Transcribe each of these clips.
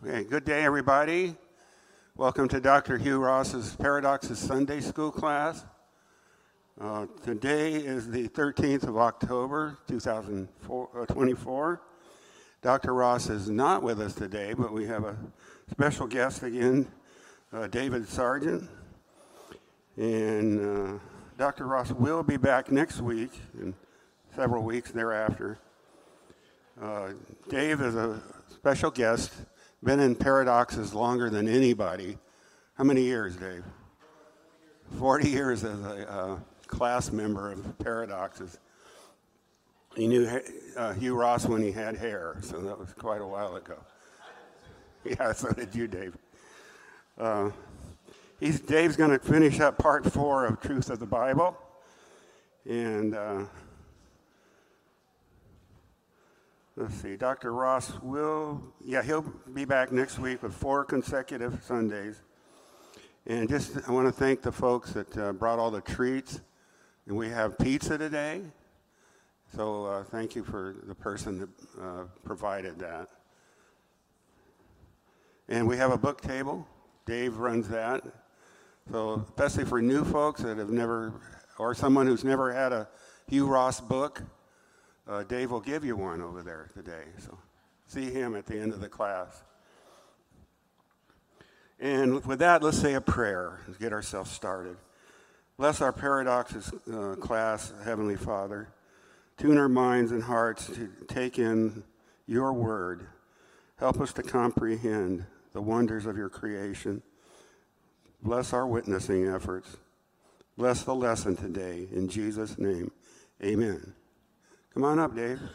Okay, good day, everybody. Welcome to Dr. Hugh Ross's Paradoxes Sunday School class. Today is the 13th of October, 2024. Dr. Ross is not with us today, but we have a special guest again, David Sargent. And Dr. Ross will be back next week and several weeks thereafter. Dave is a special guest, been in Paradoxes longer than anybody. How many years, Dave? 40 years as a class member of Paradoxes. He knew Hugh Ross when he had hair, so that was quite a while ago. Yeah, so did you, Dave. Dave's going to finish up part 4 of Truth of the Bible. And let's see, Dr. Ross he'll be back next week with 4 consecutive Sundays. And I want to thank the folks that brought all the treats. And we have pizza today. So thank you for the person that provided that. And we have a book table. Dave runs that. So especially for new folks that have never, or someone who's never had a Hugh Ross book, Dave will give you one over there today. So see him at the end of the class. And with that, let's say a prayer and get ourselves started. Bless our Paradoxes class, Heavenly Father. Tune our minds and hearts to take in your word. Help us to comprehend the wonders of your creation. Bless our witnessing efforts. Bless the lesson today. In Jesus' name, amen. Come on up, Dave.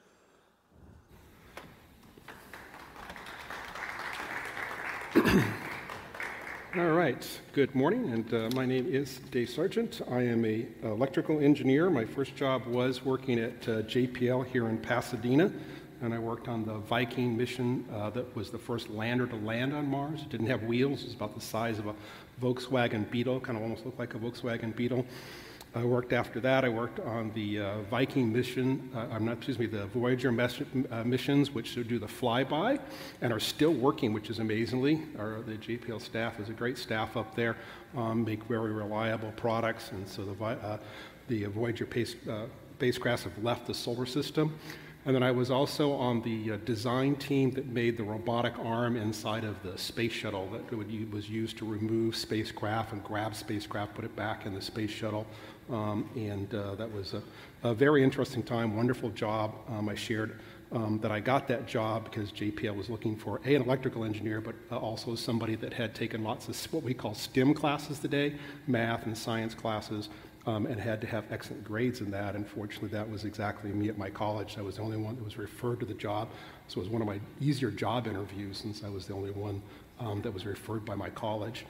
All right. Good morning, and my name is Dave Sargent. I am an electrical engineer. My first job was working at JPL here in Pasadena, and I worked on the Viking mission that was the first lander to land on Mars. It didn't have wheels. It was about the size of a Volkswagen Beetle, kind of almost looked like a Volkswagen Beetle. I worked after that. I worked on the Viking mission, the Voyager missions, which do the flyby and are still working, which is amazingly. The JPL staff is a great staff up there, make very reliable products, and so the Voyager spacecrafts have left the solar system. And then I was also on the design team that made the robotic arm inside of the space shuttle that was used to remove spacecraft and grab spacecraft, put it back in the space shuttle. That was a very interesting time, wonderful job. I shared that I got that job because JPL was looking for an electrical engineer, but also somebody that had taken lots of what we call STEM classes today, math and science classes, and had to have excellent grades in that. Unfortunately, that was exactly me at my college. I was the only one that was referred to the job, so it was one of my easier job interviews since I was the only one that was referred by my college.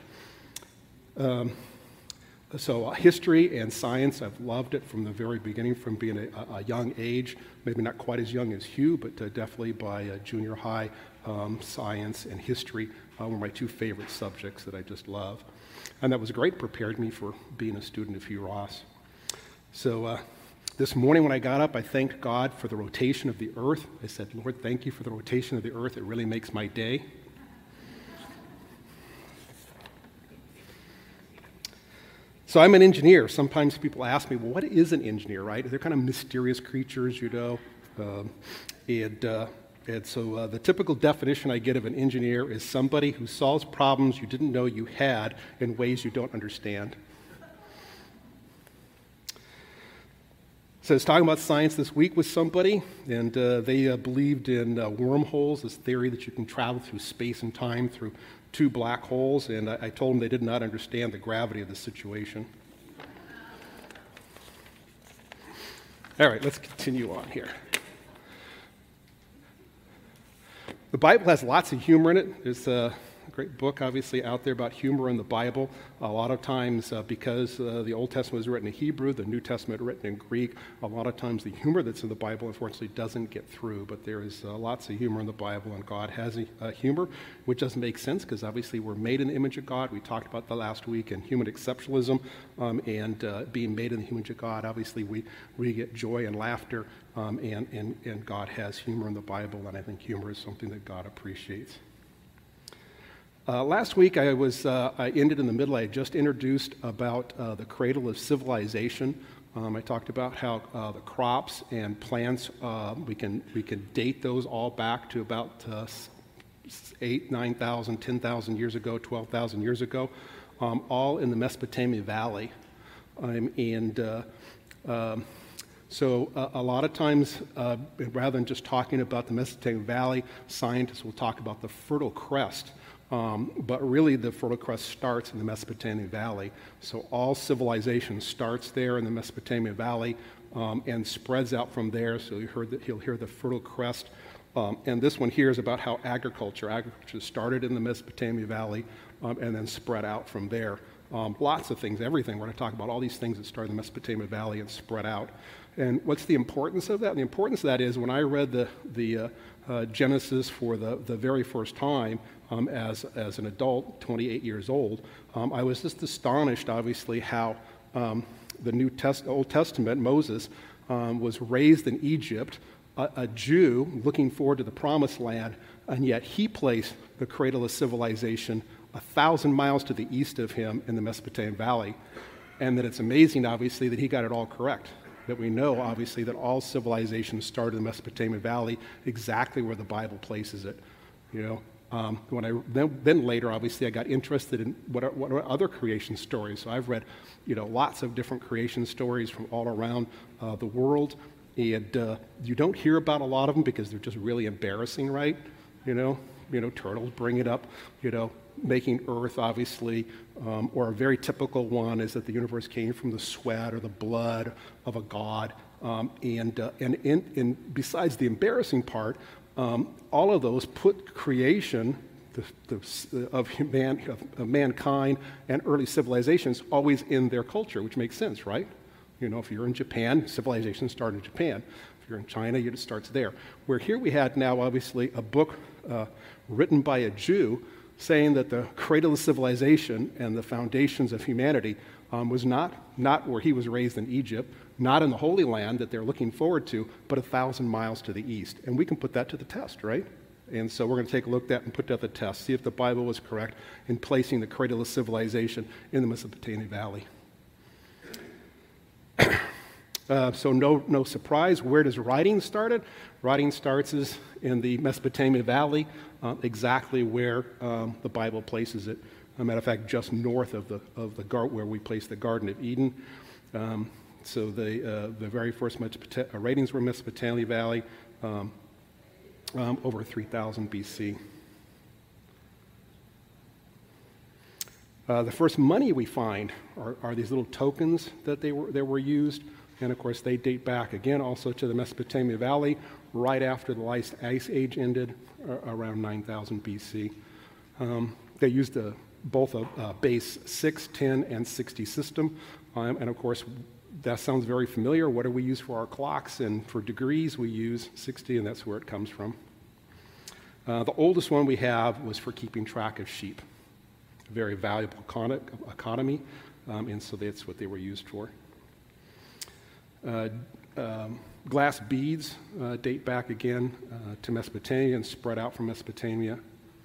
So history and science, I've loved it from the very beginning, from being a young age, maybe not quite as young as Hugh, but definitely by junior high. Science and history were my 2 favorite subjects that I just love. And that was great, prepared me for being a student of Hugh Ross. So this morning when I got up, I thanked God for the rotation of the earth. I said, Lord, thank you for the rotation of the earth. It really makes my day. So I'm an engineer. Sometimes people ask me, well, what is an engineer, right? They're kind of mysterious creatures, you know. So the typical definition I get of an engineer is somebody who solves problems you didn't know you had in ways you don't understand. So I was talking about science this week with somebody, and they believed in wormholes, this theory that you can travel through space and time through 2 black holes, and I told them they did not understand the gravity of the situation. All right, let's continue on here. The Bible has lots of humor in it. There's a great book, obviously, out there about humor in the Bible. A lot of times, because the Old Testament was written in Hebrew, the New Testament written in Greek, a lot of times the humor that's in the Bible, unfortunately, doesn't get through. But there is lots of humor in the Bible, and God has humor, which doesn't make sense, because obviously we're made in the image of God. We talked about that last week, and human exceptionalism, and being made in the image of God. Obviously, we get joy and laughter, and God has humor in the Bible, and I think humor is something that God appreciates. Last week I ended in the middle. I had just introduced about the cradle of civilization. I talked about how the crops and plants, we can date those all back to about 8, 9,000, 10,000 years ago, 12,000 years ago, all in the Mesopotamia Valley. So a lot of times, rather than just talking about the Mesopotamia Valley, scientists will talk about the Fertile Crest. But really, the Fertile Crest starts in the Mesopotamia Valley. So all civilization starts there in the Mesopotamia Valley and spreads out from there. So you'll hear the Fertile Crest. And this one here is about how agriculture started in the Mesopotamia Valley and then spread out from there. Lots of things, everything. We're going to talk about all these things that started in the Mesopotamia Valley and spread out. And what's the importance of that? The importance of that is when I read the Genesis for the very first time as an adult, 28 years old, I was just astonished, obviously, how the Old Testament, Moses, was raised in Egypt, a Jew looking forward to the Promised Land, and yet he placed the cradle of civilization 1,000 miles to the east of him in the Mesopotamian Valley. And that it's amazing, obviously, that he got it all correct. That we know, obviously, that all civilizations started in the Mesopotamian Valley exactly where the Bible places it. Then later, obviously, I got interested in what are other creation stories. So I've read, lots of different creation stories from all around the world. And you don't hear about a lot of them because they're just really embarrassing, right? Turtles bring it up, making Earth, obviously, or a very typical one is that the universe came from the sweat or the blood of a god. And besides the embarrassing part, all of those put creation of mankind and early civilizations always in their culture, which makes sense, right? If you're in Japan, civilization started in Japan. If you're in China, it starts there. Where here we had now, obviously, a book written by a Jew saying that the cradle of civilization and the foundations of humanity was not where he was raised in Egypt, not in the Holy Land that they're looking forward to, but 1,000 miles to the east. And we can put that to the test, right? And so we're going to take a look at that and put that to the test, see if the Bible was correct in placing the cradle of civilization in the Mesopotamia Valley. So no surprise, where does writing started? Writing starts in the Mesopotamia Valley, exactly where the Bible places it. As a matter of fact, just north of where we place the Garden of Eden. So the very first writings were Mesopotamia Valley, over 3000 BC. The first money we find are these little tokens that were used. And of course, they date back again also to the Mesopotamia Valley, right after the last ice age ended, around 9000 BC. They used both a base 6, 10, and 60 system. And of course, that sounds very familiar. What do we use for our clocks? And for degrees, we use 60, and that's where it comes from. The oldest one we have was for keeping track of sheep. A very valuable economy, and so that's what they were used for. Glass beads date back again to Mesopotamia and spread out from Mesopotamia.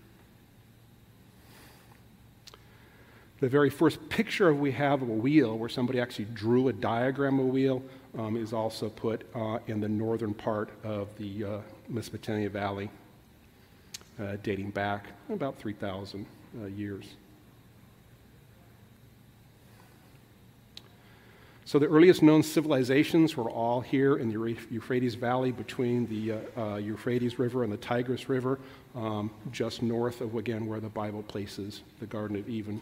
The very first picture we have of a wheel, where somebody actually drew a diagram of a wheel, is also put in the northern part of the Mesopotamia Valley, dating back about 3,000 years. So the earliest known civilizations were all here in the Euphrates Valley between the Euphrates River and the Tigris River, just north of, again, where the Bible places the Garden of Eden.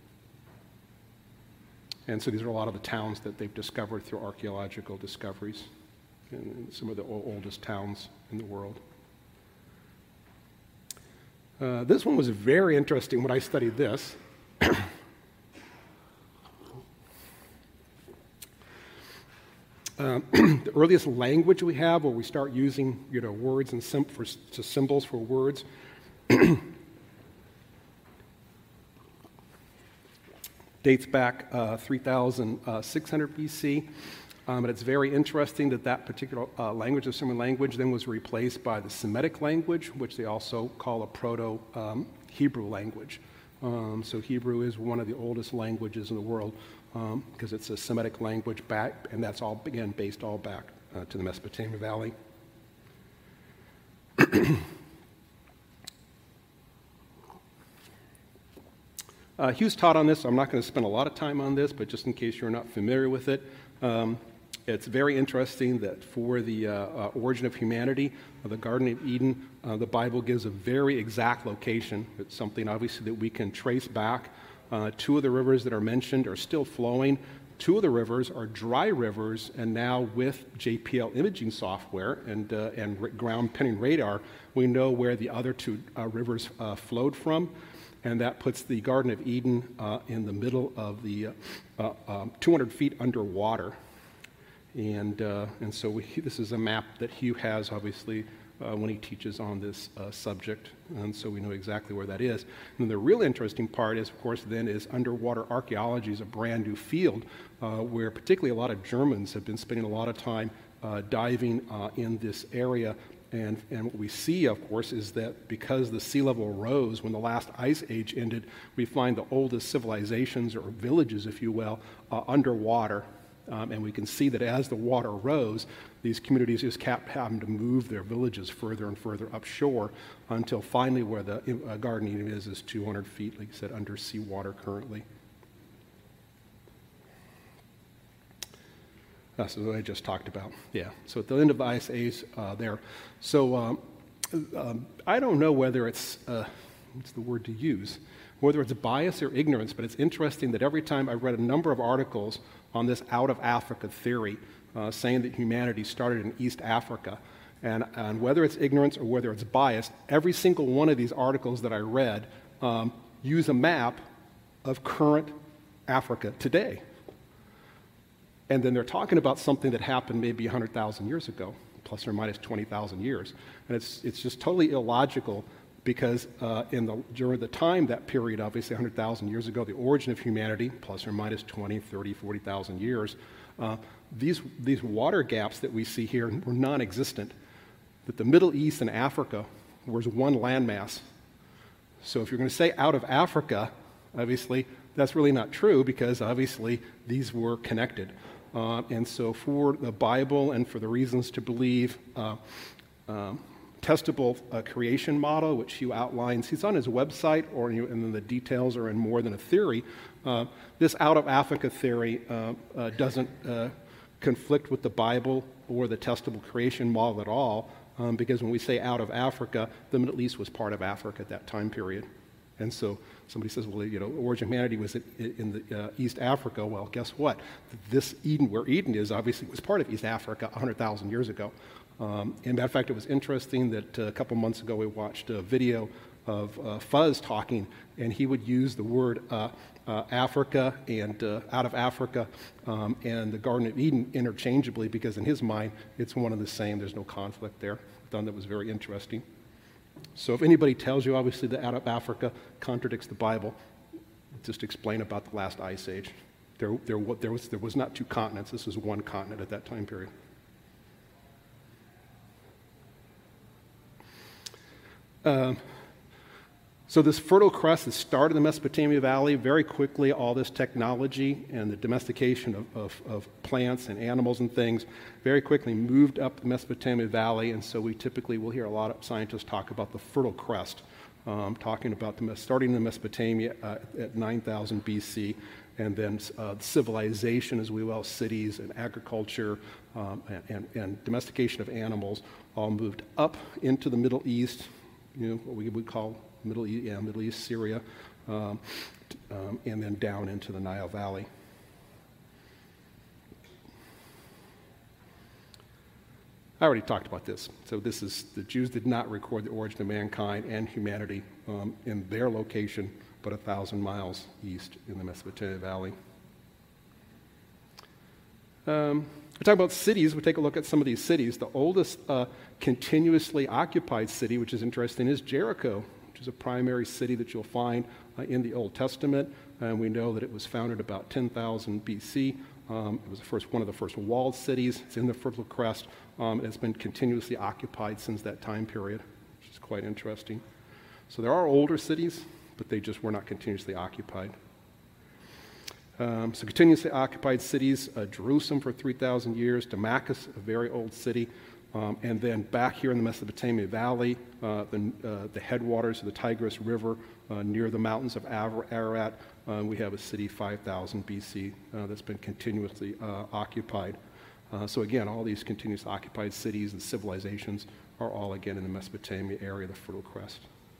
And so these are a lot of the towns that they've discovered through archaeological discoveries, and some of the oldest towns in the world. This one was very interesting when I studied this. The earliest language we have, where we start using words and symbols for words, dates back 3,600 BC. And it's very interesting that that particular language, the Sumer language, then was replaced by the Semitic language, which they also call a Proto-Hebrew language. So Hebrew is one of the oldest languages in the world because it's a Semitic language back, and that's all, again, based all back to the Mesopotamia Valley. Hugh's taught on this, so I'm not going to spend a lot of time on this, but just in case you're not familiar with it, it's very interesting that for the origin of humanity, the Garden of Eden, the Bible gives a very exact location. It's something obviously that we can trace back. Two of the rivers that are mentioned are still flowing. Two of the rivers are dry rivers, and now with JPL imaging software and ground pinning radar, we know where the other two rivers flowed from. And that puts the Garden of Eden in the middle of the 200 feet underwater. And so this is a map that Hugh has, obviously, when he teaches on this subject. And so we know exactly where that is. And the real interesting part is, of course, then is underwater archaeology is a brand new field where particularly a lot of Germans have been spending a lot of time diving in this area. And what we see, of course, is that because the sea level rose when the last ice age ended, we find the oldest civilizations, or villages, if you will, underwater. And we can see that as the water rose, these communities just kept having to move their villages further and further upshore until finally where the Garden of Eden is 200 feet, like I said, under seawater currently. That's what I just talked about. Yeah. So at the end of the Ice Age there. So I don't know whether it's, what's the word to use, whether it's bias or ignorance, but it's interesting that every time I read a number of articles on this out of Africa theory, saying that humanity started in East Africa, and whether it's ignorance or whether it's bias, every single one of these articles that I read use a map of current Africa today. And then they're talking about something that happened maybe 100,000 years ago, plus or minus 20,000 years. And it's just totally illogical because during the time, that period, obviously 100,000 years ago, the origin of humanity, plus or minus 20, 30, 40,000 years, these water gaps that we see here were non-existent. That the Middle East and Africa was one landmass. So if you're going to say out of Africa, obviously, that's really not true because obviously these were connected. And so for the Bible and for the reasons to believe testable creation model, which Hugh outlines, he's on his website, and then the details are in More Than a Theory. This out of Africa theory doesn't conflict with the Bible or the testable creation model at all, because when we say out of Africa, the Middle East was part of Africa at that time period. And so somebody says, well, origin of humanity was in the East Africa. Well, guess what? This Eden, where Eden is, obviously was part of East Africa 100,000 years ago. And matter of fact, it was interesting that a couple months ago we watched a video of Fuzz talking, and he would use the word Africa and out of Africa and the Garden of Eden interchangeably because in his mind, it's one and the same. There's no conflict there. I thought that was very interesting. So if anybody tells you, obviously, that out of Africa contradicts the Bible, just explain about the last ice age. There was not two continents. This was one continent at that time period. So this Fertile Crust that started in the Mesopotamia Valley, very quickly all this technology and the domestication of plants and animals and things very quickly moved up the Mesopotamia Valley, and so we typically will hear a lot of scientists talk about the Fertile Crust, talking about starting in Mesopotamia at 9,000 BC, and then civilization as well, cities and agriculture and domestication of animals all moved up into the Middle East, what we would call Middle East, Syria, and then down into the Nile Valley. I already talked about this. So this is, the Jews did not record the origin of mankind and humanity in their location, but 1,000 miles east in the Mesopotamia Valley. We talk about cities. We take a look at some of these cities. The oldest continuously occupied city, which is interesting, is Jericho, which is a primary city that you'll find in the Old Testament. And we know that it was founded about 10,000 BC It was one of the first walled cities. It's in the Fertile Crest. It's been continuously occupied since that time period, which is quite interesting. So there are older cities, but they just were not continuously occupied. So continuously occupied cities, Jerusalem for 3,000 years, Damascus, a very old city, and then back here in the Mesopotamia Valley, the headwaters of the Tigris River near the mountains of Ararat, we have a city 5,000 BC that's been continuously occupied. So again, all these continuously occupied cities and civilizations are all again in the Mesopotamia area, the Fertile Crest.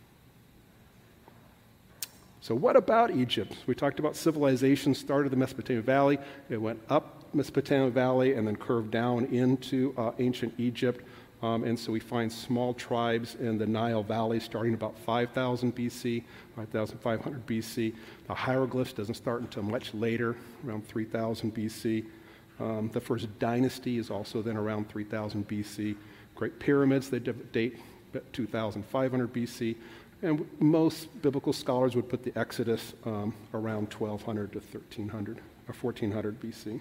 So what about Egypt? We talked about civilization started the Mesopotamia Valley. It went up Mesopotamia Valley and then curved down into ancient Egypt. And so we find small tribes in the Nile Valley starting about 5,000 BC, 5,500 BC. The hieroglyphs doesn't start until much later, around 3,000 BC. The first dynasty is also then around 3,000 BC. Great pyramids, they date 2,500 BC. And most biblical scholars would put the Exodus around 1,200 to 1,300 or 1,400 BC.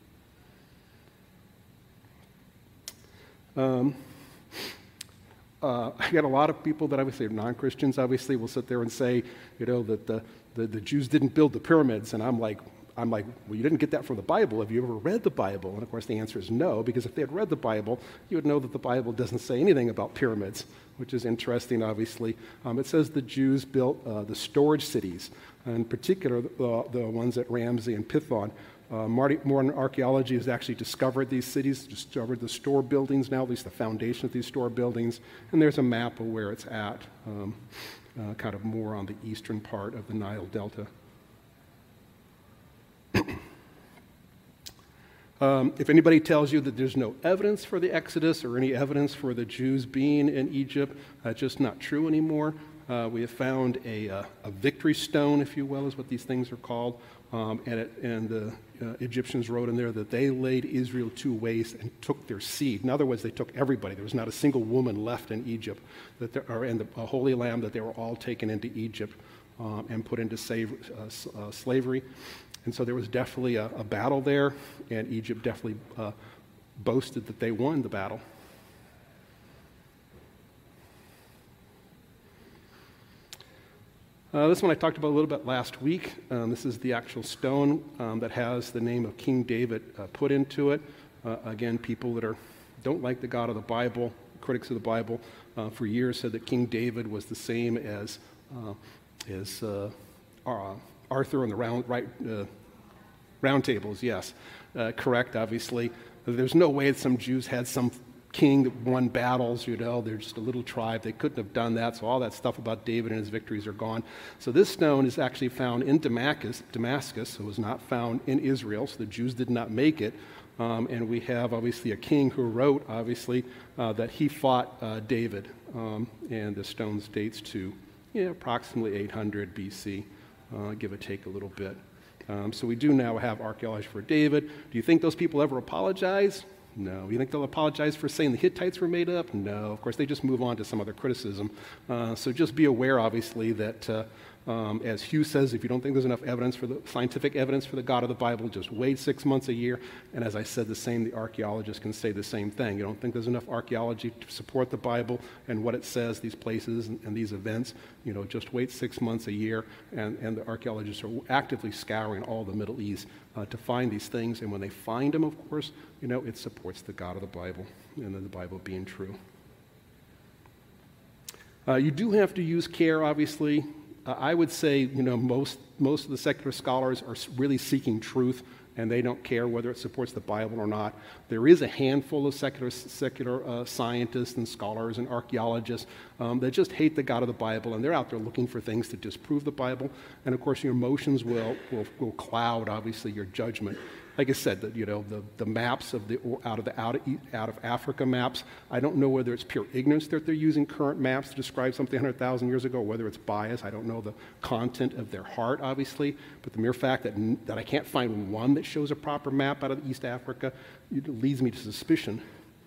I get a lot of people that obviously are non-Christians, obviously, will sit there and say, that the Jews didn't build the pyramids. And I'm like, well, you didn't get that from the Bible. Have you ever read the Bible? And of course, the answer is no, because if they had read the Bible, you would know that the Bible doesn't say anything about pyramids, which is interesting, obviously. It says the Jews built the storage cities, in particular the ones at Ramsey and Pithon. Modern archaeology has actually discovered these cities, discovered the store buildings now, at least the foundation of these store buildings, and there's a map of where it's at, kind of more on the eastern part of the Nile Delta. If anybody tells you that there's no evidence for the Exodus or any evidence for the Jews being in Egypt, that's just not true anymore. We have found a victory stone, if you will, is what these things are called, and the Egyptians wrote in there that they laid Israel to waste and took their seed. In other words, they took everybody. There was not a single woman left in Egypt, and the Holy Land, that they were all taken into Egypt and put into slavery. And so there was definitely a battle there, and Egypt definitely boasted that they won the battle. This one I talked about a little bit last week. This is the actual stone that has the name of King David put into it. Again, people that don't like the God of the Bible, critics of the Bible, for years said that King David was the same as Arthur and the round tables, yes. Correct, obviously. There's no way that some Jews had some king that won battles, they're just a little tribe. They couldn't have done that, so all that stuff about David and his victories are gone. So this stone is actually found in Damascus. It was not found in Israel, so the Jews did not make it. And we have, obviously, a king who wrote, obviously, that he fought David. And the stone dates to approximately 800 BC, give or take a little bit. So we do now have archaeology for David. Do you think those people ever apologize? No. You think they'll apologize for saying the Hittites were made up? No. Of course, they just move on to some other criticism. So just be aware, obviously, that as Hugh says, if you don't think there's enough evidence for the scientific evidence for the God of the Bible, just wait 6 months, a year. And as I said, the archaeologists can say the same thing. You don't think there's enough archaeology to support the Bible and what it says, these places and these events, just wait 6 months, a year, and the archaeologists are actively scouring all the Middle East to find these things. And when they find them, of course, it supports the God of the Bible and the Bible being true. You do have to use care, obviously. I would say, most of the secular scholars are really seeking truth, and they don't care whether it supports the Bible or not. There is a handful of secular scientists and scholars and archaeologists that just hate the God of the Bible, and they're out there looking for things to disprove the Bible. And of course, your emotions will cloud, obviously, your judgment. Like I said, the maps out of Africa maps, I don't know whether it's pure ignorance that they're using current maps to describe something 100,000 years ago, or whether it's bias. I don't know the content of their heart, obviously, but the mere fact that I can't find one that shows a proper map out of East Africa leads me to suspicion.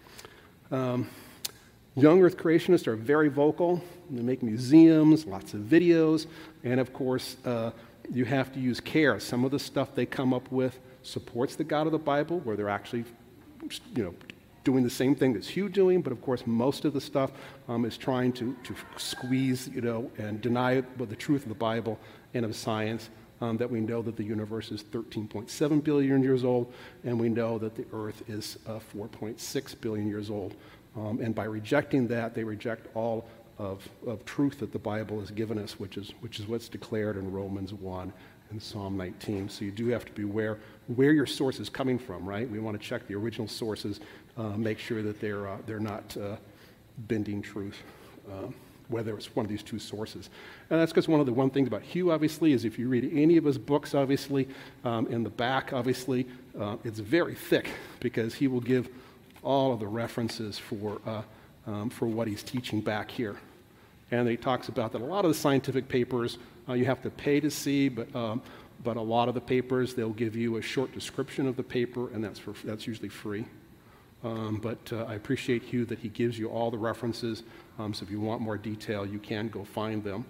Young Earth creationists are very vocal. They make museums, lots of videos, and of course, you have to use care. Some of the stuff they come up with supports the God of the Bible, where they're actually, doing the same thing that's Hugh doing, but of course most of the stuff is trying to squeeze, and deny the truth of the Bible and of science, that we know that the universe is 13.7 billion years old, and we know that the Earth is 4.6 billion years old. And by rejecting that, they reject all of truth that the Bible has given us, which is what's declared in Romans 1 and Psalm 19. So you do have to be aware where your source is coming from, right? We want to check the original sources, make sure that they're not bending truth, whether it's one of these two sources. And that's because one of the things about Hugh, obviously, is if you read any of his books, obviously, in the back, obviously, it's very thick, because he will give all of the references for what he's teaching back here. And he talks about that a lot of the scientific papers you have to pay to see, but a lot of the papers, they'll give you a short description of the paper, and that's usually free. But I appreciate Hugh that he gives you all the references, so if you want more detail, you can go find them.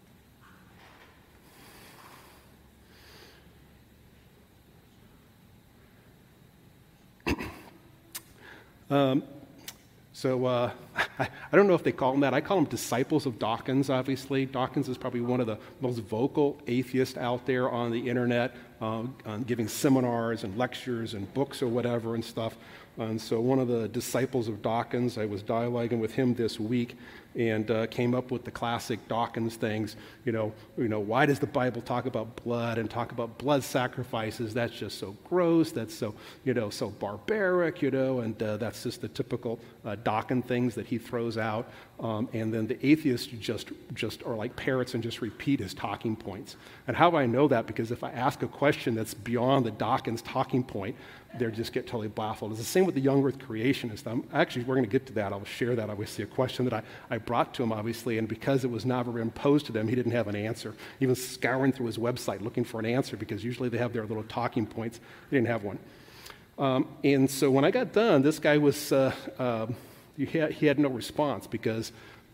I don't know if they call them that. I call them disciples of Dawkins, obviously. Dawkins is probably one of the most vocal atheists out there on the internet, giving seminars and lectures and books or whatever and stuff. And so one of the disciples of Dawkins, I was dialoguing with him this week, and came up with the classic Dawkins things. Why does the Bible talk about blood and talk about blood sacrifices? That's just so gross. That's so, so barbaric, and that's just the typical Dawkins things that he throws out. And then the atheists just are like parrots and just repeat his talking points. And how do I know that? Because if I ask a question that's beyond the Dawkins talking point, they just get totally baffled. It's the same with the young earth creationist. Actually, we're going to get to that. I'll share that, obviously, a question that I brought to him, obviously, and because it was never imposed to them, he didn't have an answer. He was scouring through his website looking for an answer, because usually they have their little talking points. He didn't have one. And so when I got done, this guy was, he had no response, because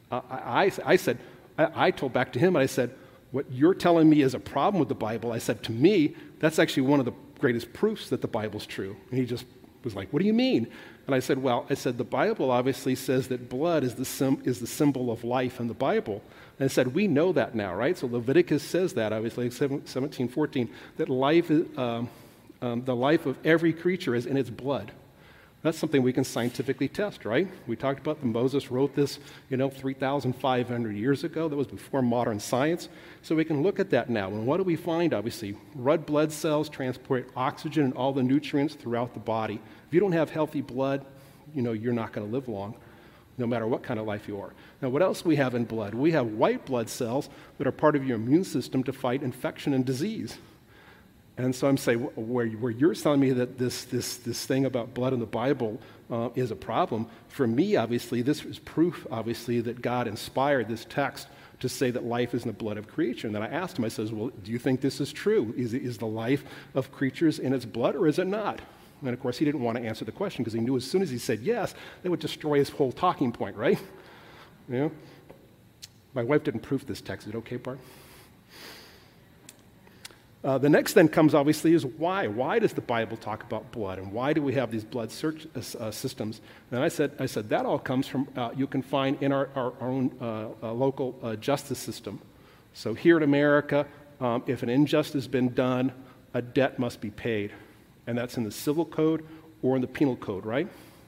I told back to him, and I said, what you're telling me is a problem with the Bible. I said, to me, that's actually one of the greatest proofs that the Bible's true. And he just was like, what do you mean? And I said, the Bible obviously says that blood is the symbol of life in the Bible. And I said, we know that now, right? So Leviticus says that, obviously, 17:14, that life is, the life of every creature is in its blood. That's something we can scientifically test, right? We talked about that Moses wrote this, 3,500 years ago. That was before modern science. So we can look at that now. And what do we find, obviously? Red blood cells transport oxygen and all the nutrients throughout the body. If you don't have healthy blood, you're not going to live long, no matter what kind of life you are. Now, what else we have in blood? We have white blood cells that are part of your immune system to fight infection and disease. And so I'm saying, where you're telling me that this thing about blood in the Bible is a problem, for me, obviously, this is proof, obviously, that God inspired this text to say that life is in the blood of creation. And then I asked him, I says, well, do you think this is true? Is the life of creatures in its blood, or is it not? And of course, he didn't want to answer the question, because he knew as soon as he said yes, that would destroy his whole talking point, right? My wife didn't proof this text. Is it okay, Bart? The next then comes, obviously, is why. Why does the Bible talk about blood, and why do we have these blood search systems? And I said that all comes from, you can find in our own local justice system. So here in America, if an injustice has been done, a debt must be paid. And that's in the civil code or in the penal code, right?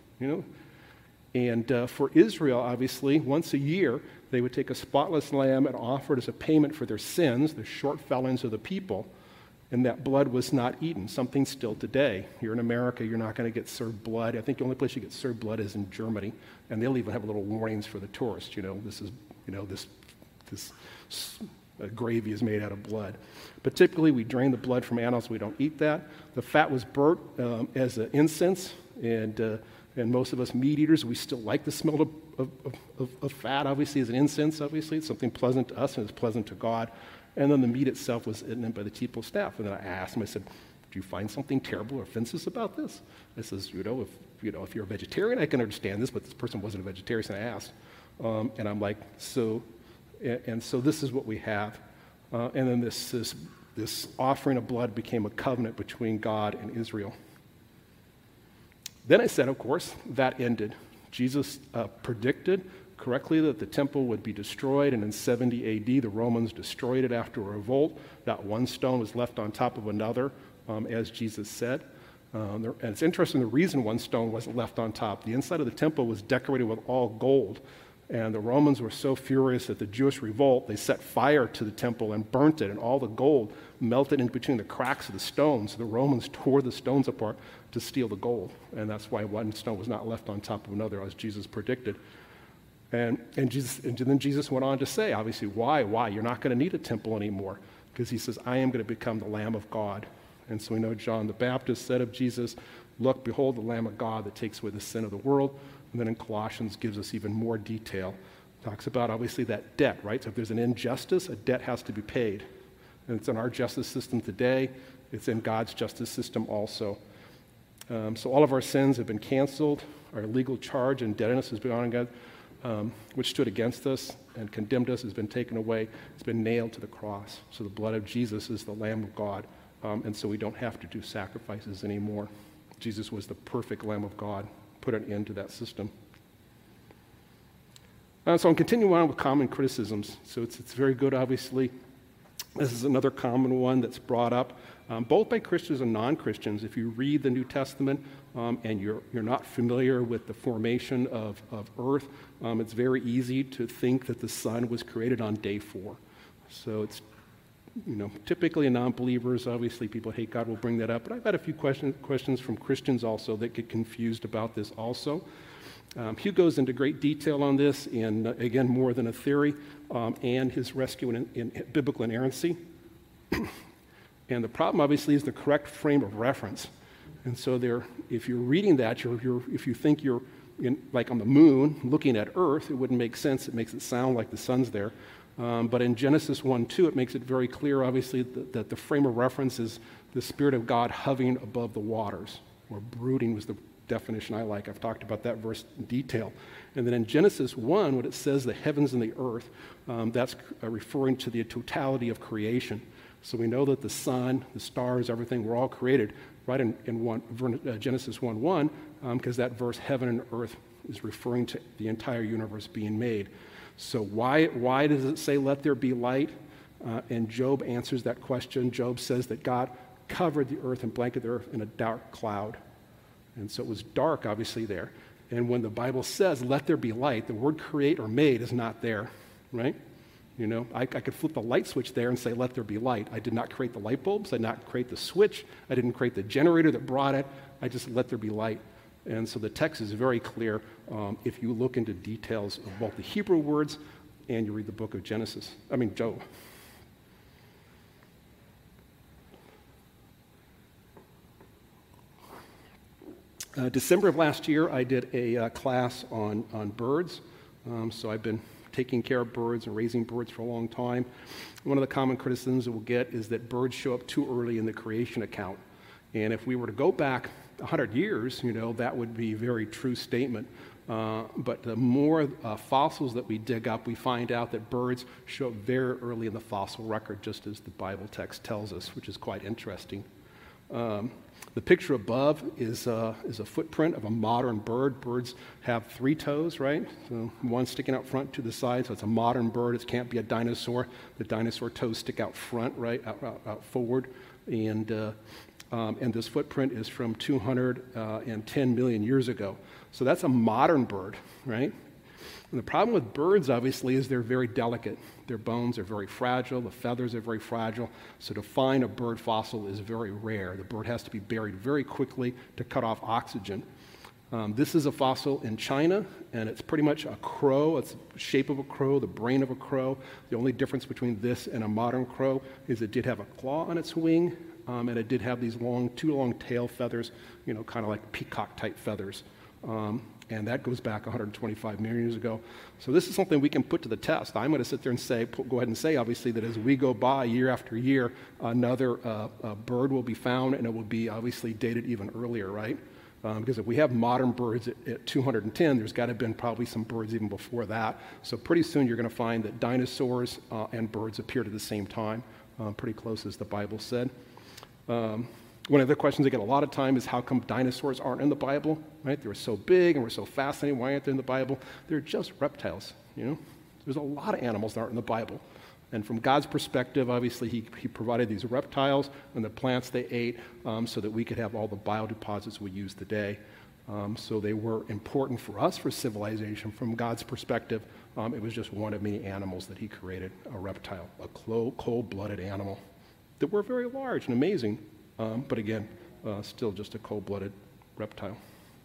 And for Israel, obviously, once a year, they would take a spotless lamb and offer it as a payment for their sins, the short fellings of the people, and that blood was not eaten. Something still today. Here in America, you're not going to get served blood. I think the only place you get served blood is in Germany, and they'll even have little warnings for the tourists. This is, this gravy is made out of blood. But typically, we drain the blood from animals. We don't eat that. The fat was burnt as an incense, and most of us meat eaters, we still like the smell of fat, obviously, as an incense, obviously. It's something pleasant to us, and it's pleasant to God. And then the meat itself was eaten by the temple staff. And then I asked him, I said, do you find something terrible or offensive about this? I says, if you're a vegetarian, I can understand this, but this person wasn't a vegetarian, so I asked. And I'm like, so this is what we have. And then this this offering of blood became a covenant between God and Israel. Then I said, of course, that ended. Jesus predicted correctly that the temple would be destroyed, and in 70 AD, the Romans destroyed it after a revolt. Not one stone was left on top of another, as Jesus said. And it's interesting, the reason one stone wasn't left on top. The inside of the temple was decorated with all gold, and the Romans were so furious at the Jewish revolt, they set fire to the temple and burnt it, and all the gold melted in between the cracks of the stones. The Romans tore the stones apart to steal the gold, and that's why one stone was not left on top of another, as Jesus predicted. And then Jesus went on to say, obviously, why? You're not going to need a temple anymore, because he says, I am going to become the Lamb of God. And so we know John the Baptist said of Jesus, look, behold the Lamb of God that takes away the sin of the world. And then in Colossians gives us even more detail. Talks about, obviously, that debt, right? So if there's an injustice, a debt has to be paid. And it's in our justice system today. It's in God's justice system also. So all of our sins have been canceled. Our legal charge and indebtedness has been on God, which stood against us and condemned us, has been taken away. It's been nailed to the cross. So the blood of Jesus is the Lamb of God. And so we don't have to do sacrifices anymore. Jesus was the perfect Lamb of God, put an end to that system. So I'm continuing on with common criticisms. So it's very good, obviously. This is another common one that's brought up, both by Christians and non-Christians. If you read the New Testament and you're not familiar with the formation of earth, it's very easy to think that the sun was created on day 4. So it's typically non-believers, obviously people hate God will bring that up, but I've had a few questions from Christians also that get confused about this also. Hugh goes into great detail on this in, again, More Than a Theory, and his rescue in biblical inerrancy. And the problem, obviously, is the correct frame of reference. And so if you're reading that, if you think you're like on the moon looking at Earth, it wouldn't make sense. It makes it sound like the sun's there. But in Genesis 1:2, it makes it very clear, obviously, that the frame of reference is the Spirit of God hovering above the waters, or brooding was the definition I like. I've talked about that verse in detail. And then in Genesis 1, when it says the heavens and the earth, that's referring to the totality of creation. So we know that the sun, the stars, everything were all created right in Genesis 1:1, because that verse, heaven and earth, is referring to the entire universe being made. So why does it say, let there be light? And Job answers that question. Job says that God covered the earth and blanketed the earth in a dark cloud. And so it was dark, obviously, there. And when the Bible says, let there be light, the word create or made is not there, right? I could flip the light switch there and say, let there be light. I did not create the light bulbs. I did not create the switch. I didn't create the generator that brought it. I just let there be light. And so the text is very clear if you look into details of both the Hebrew words and you read the book of Job. December of last year, I did a class on birds. So I've been taking care of birds and raising birds for a long time. One of the common criticisms that we'll get is that birds show up too early in the creation account. And if we were to go back 100 years, that would be a very true statement. But the more fossils that we dig up, we find out that birds show up very early in the fossil record, just as the Bible text tells us, which is quite interesting. The picture above is a footprint of a modern bird. Birds have 3 toes, right? So one sticking out front, to the side, so it's a modern bird. It can't be a dinosaur. The dinosaur toes stick out front, right, out forward. And this footprint is from 210 million years ago. So that's a modern bird, right? And the problem with birds, obviously, is they're very delicate. Their bones are very fragile. The feathers are very fragile. So to find a bird fossil is very rare. The bird has to be buried very quickly to cut off oxygen. This is a fossil in China, and it's pretty much a crow. It's the shape of a crow, the brain of a crow. The only difference between this and a modern crow is it did have a claw on its wing, and it did have these 2 long tail feathers, kind of like peacock-type feathers. And that goes back 125 million years ago. So this is something we can put to the test. I'm going to sit there and go ahead and say, obviously, that as we go by year after year, another bird will be found, and it will be obviously dated even earlier, right? Because if we have modern birds at 210, there's got to have been probably some birds even before that. So pretty soon you're going to find that dinosaurs and birds appeared at the same time. pretty close as the Bible said. One of the questions I get a lot of time is how come dinosaurs aren't in the Bible, right? They were so big and we're so fascinating. Why aren't they in the Bible? They're just reptiles, you know? There's a lot of animals that aren't in the Bible. And from God's perspective, obviously, he provided these reptiles and the plants they ate so that we could have all the biodeposits we use today. So they were important for us for civilization. From God's perspective, it was just one of many animals that he created, a reptile, a cold-blooded animal that were very large and amazing, but again, still just a cold-blooded reptile.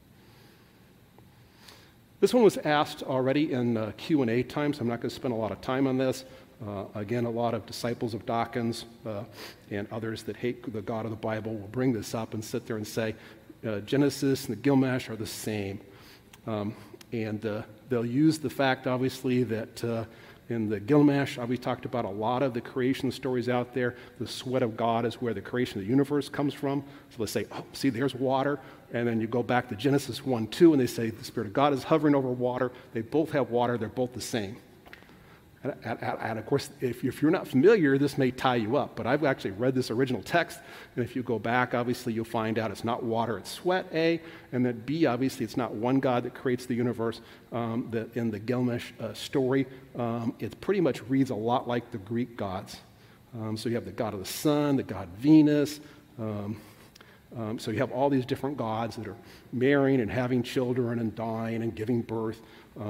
This one was asked already in Q&A time, so I'm not going to spend a lot of time on this. Again, a lot of disciples of Dawkins and others that hate the God of the Bible will bring this up and sit there and say, Genesis and the Gilgamesh are the same. And they'll use the fact, obviously, that in the Gilgamesh, we talked about a lot of the creation stories out there. The sweat of God is where the creation of the universe comes from. So they say, oh, see, there's water. And then you go back to Genesis 1:2, and they say the Spirit of God is hovering over water. They both have water. They're both the same. And of course, if you're not familiar, this may tie you up. But I've actually read this original text, and if you go back, obviously, you'll find out it's not water, it's sweat, A. And then B, obviously, it's not one God that creates the universe. That in the Gilgamesh story, it pretty much reads a lot like the Greek gods. So you have the god of the sun, the god Venus. So you have all these different gods that are marrying and having children and dying and giving birth.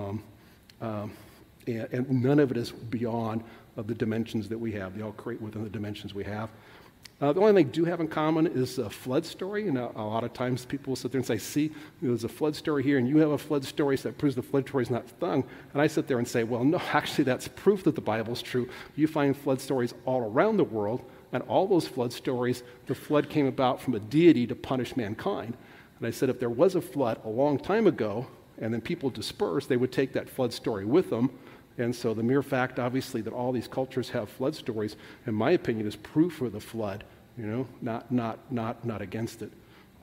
And none of it is beyond the dimensions that we have. They all create within the dimensions we have. The only thing they do have in common is a flood story. And a lot of times people will sit there and say, see, there's a flood story here, and you have a flood story, so that proves the flood story is not sung. And I sit there and say, well, no, actually, that's proof that the Bible's true. You find flood stories all around the world, and all those flood stories, the flood came about from a deity to punish mankind. And I said, if there was a flood a long time ago, and then people dispersed, they would take that flood story with them. And so the mere fact, obviously, that all these cultures have flood stories, in my opinion, is proof of the flood, you know, not against it.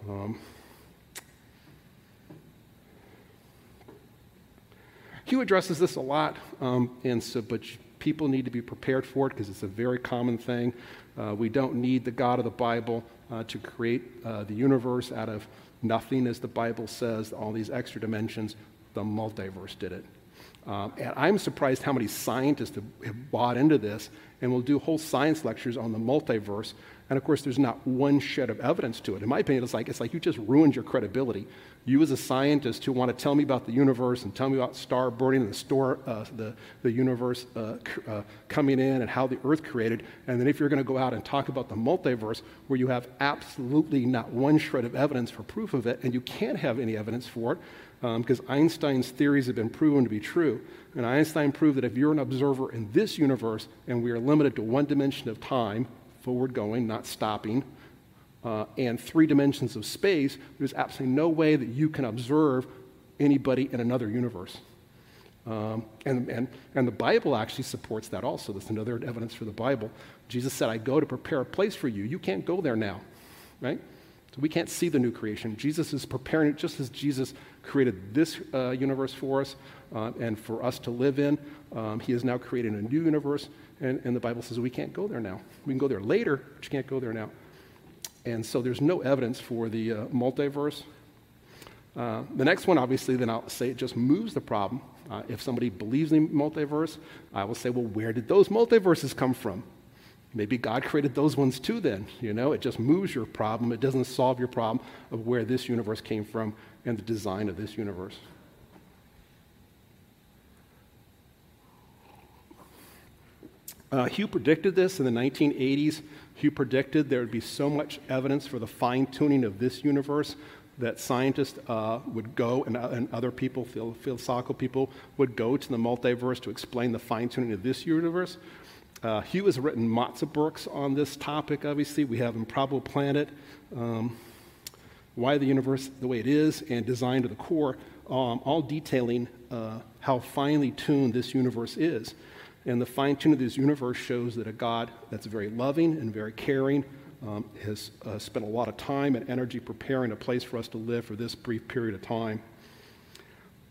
Hugh addresses this a lot, but people need to be prepared for it because it's a very common thing. We don't need the God of the Bible to create the universe out of nothing, as the Bible says, all these extra dimensions. The multiverse did it. And I'm surprised how many scientists have bought into this and will do whole science lectures on the multiverse. And of course, there's not one shred of evidence to it. In my opinion, it's like you just ruined your credibility. You as a scientist who want to tell me about the universe and tell me about star burning and the universe coming in and how the earth created. And then if you're going to go out and talk about the multiverse where you have absolutely not one shred of evidence for proof of it, and you can't have any evidence for it, because Einstein's theories have been proven to be true. And Einstein proved that if you're an observer in this universe and we are limited to one dimension of time, forward going, not stopping, and 3 dimensions of space, there's absolutely no way that you can observe anybody in another universe. And the Bible actually supports that also. That's another evidence for the Bible. Jesus said, I go to prepare a place for you. You can't go there now, right? So we can't see the new creation. Jesus is preparing it just as Jesus created this universe for us and for us to live in. He is now creating a new universe, and the Bible says we can't go there now. We can go there later, but you can't go there now. And so there's no evidence for the multiverse. The next one, obviously, then I'll say it just moves the problem. If somebody believes in multiverse, I will say, well, where did those multiverses come from? Maybe God created those ones too then, you know? It just moves your problem. It doesn't solve your problem of where this universe came from and the design of this universe. Hugh predicted this in the 1980s. Hugh predicted there would be so much evidence for the fine-tuning of this universe that scientists would go, and other people, philosophical people, would go to the multiverse to explain the fine-tuning of this universe. Hugh has written lots of books on this topic, obviously. We have Improbable Planet, Why the Universe the Way It Is, and Design to the Core, all detailing how finely tuned this universe is. And the fine-tuning of this universe shows that a God that's very loving and very caring has spent a lot of time and energy preparing a place for us to live for this brief period of time.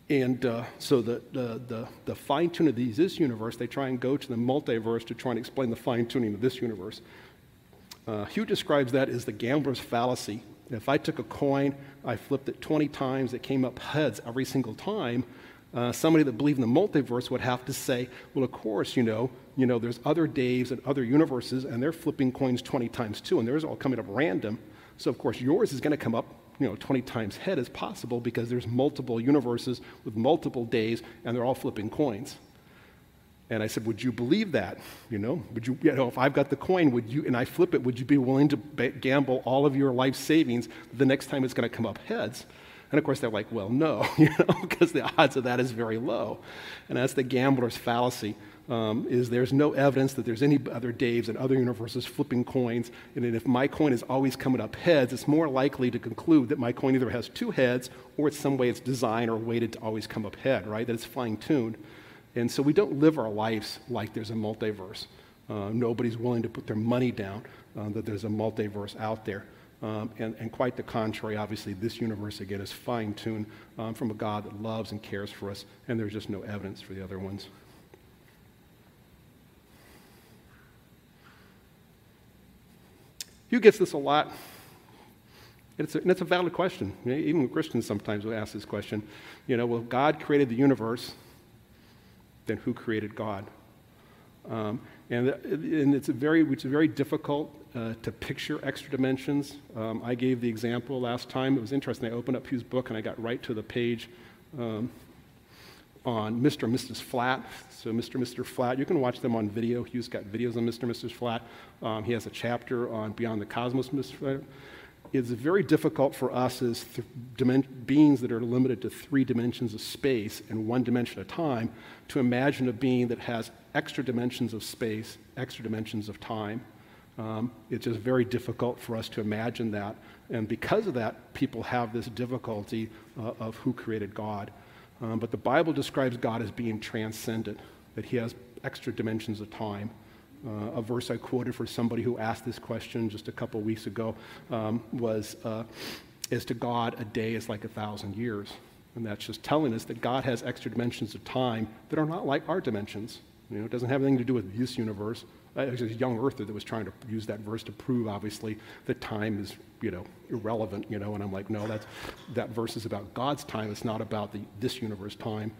So the fine-tuning of this universe, they try and go to the multiverse to try and explain the fine-tuning of this universe. Hugh describes that as the gambler's fallacy. If I took a coin, I flipped it 20 times, it came up heads every single time, somebody that believed in the multiverse would have to say, well, of course, there's other Daves and other universes, and they're flipping coins 20 times too, and theirs are all coming up random. So, of course, yours is going to come up 20 times head as possible because there's multiple universes with multiple days, and they're all flipping coins. And I said, would you believe that? Would you, if I've got the coin, and I flip it, would you be willing to gamble all of your life savings the next time it's going to come up heads? And of course, they're like, well, no, because the odds of that is very low. And that's the gambler's fallacy. Is there's no evidence that there's any other Daves and other universes flipping coins, and if my coin is always coming up heads, it's more likely to conclude that my coin either has two heads or it's some way it's designed or weighted to always come up head, right? That it's fine-tuned. And so we don't live our lives like there's a multiverse. Nobody's willing to put their money down that there's a multiverse out there. And quite the contrary, obviously, this universe, again, is fine-tuned from a God that loves and cares for us, and there's just no evidence for the other ones. Hugh gets this a lot. It's a valid question. Even Christians sometimes will ask this question. Well, God created the universe, then who created God? And it's very difficult to picture extra dimensions. I gave the example last time. It was interesting. I opened up Hugh's book and I got right to the page on Mr. and Mrs. Flat. So Mr. and Mr. Flat, you can watch them on video. Hugh's got videos on Mr. and Mrs. Flat. He has a chapter on Beyond the Cosmos, Mr. Flat. It's very difficult for us as beings that are limited to 3 dimensions of space and 1 dimension at a time to imagine a being that has extra dimensions of space, extra dimensions of time. It's just very difficult for us to imagine that. And because of that, people have this difficulty of who created God. But the Bible describes God as being transcendent, that he has extra dimensions of time. A verse I quoted for somebody who asked this question just a couple weeks ago was, as to God, a day is like 1,000 years. And that's just telling us that God has extra dimensions of time that are not like our dimensions. It doesn't have anything to do with this universe. There's a young earther that was trying to use that verse to prove, obviously, that time is, irrelevant, and I'm like, no, that verse is about God's time. It's not about this universe time.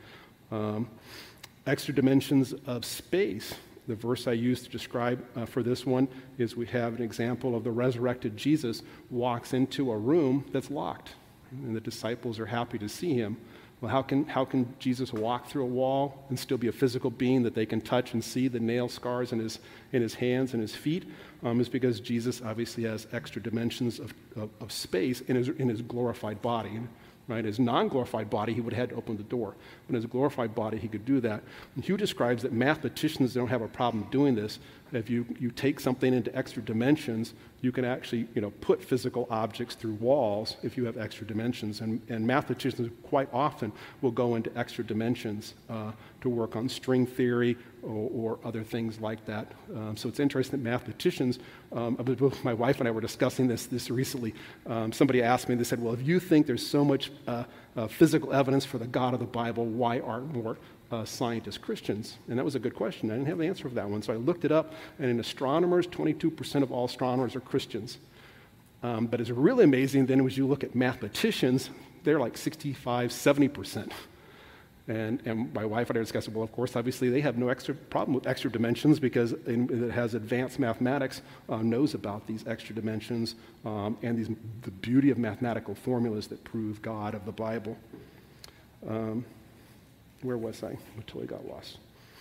Extra dimensions of space. The verse I used to describe for this one is we have an example of the resurrected Jesus walks into a room that's locked, and the disciples are happy to see him. Well, how can Jesus walk through a wall and still be a physical being that they can touch and see the nail scars in his hands and his feet? Is because Jesus obviously has extra dimensions of space in his glorified body. Right? His non-glorified body, he would have had to open the door. But in his glorified body, he could do that. And Hugh describes that mathematicians don't have a problem doing this. If you take something into extra dimensions, you can actually put physical objects through walls if you have extra dimensions. And mathematicians quite often will go into extra dimensions to work on string theory or other things like that. So it's interesting that mathematicians, my wife and I were discussing this recently. Somebody asked me, they said, well, if you think there's so much physical evidence for the God of the Bible, why aren't more scientists Christians? And that was a good question. I didn't have the answer for that one. So I looked it up, and in astronomers, 22% of all astronomers are Christians. But it's really amazing then as you look at mathematicians, they're like 65, 70%. And my wife and I discussed, well, of course, obviously they have no extra problem with extra dimensions because it has advanced mathematics, knows about these extra dimensions and the beauty of mathematical formulas that prove God of the Bible. Where was I? I totally got lost.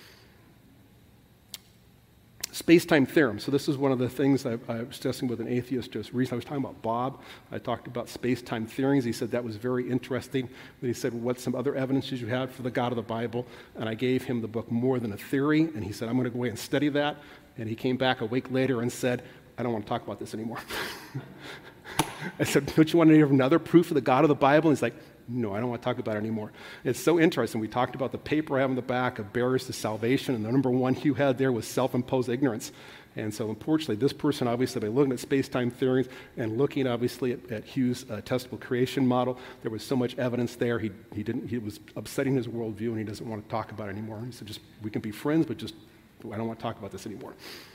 Space-time theorem. So this is one of the things I was discussing with an atheist just recently. I was talking about Bob. I talked about space-time theories. He said that was very interesting. Then he said, what's some other evidences you have for the God of the Bible? And I gave him the book More Than a Theory, and he said, I'm going to go away and study that. And he came back a week later and said, I don't want to talk about this anymore. I said, don't you want to hear another proof of the God of the Bible? And he's like, No, I don't want to talk about it anymore. It's so interesting. We talked about the paper I have in the back of barriers to salvation, and the number one Hugh had there was self-imposed ignorance. And so, unfortunately, this person, obviously, by looking at space-time theories and looking, obviously, at Hugh's testable creation model, there was so much evidence there. He was upsetting his worldview, and he doesn't want to talk about it anymore. He said, we can be friends, but I don't want to talk about this anymore.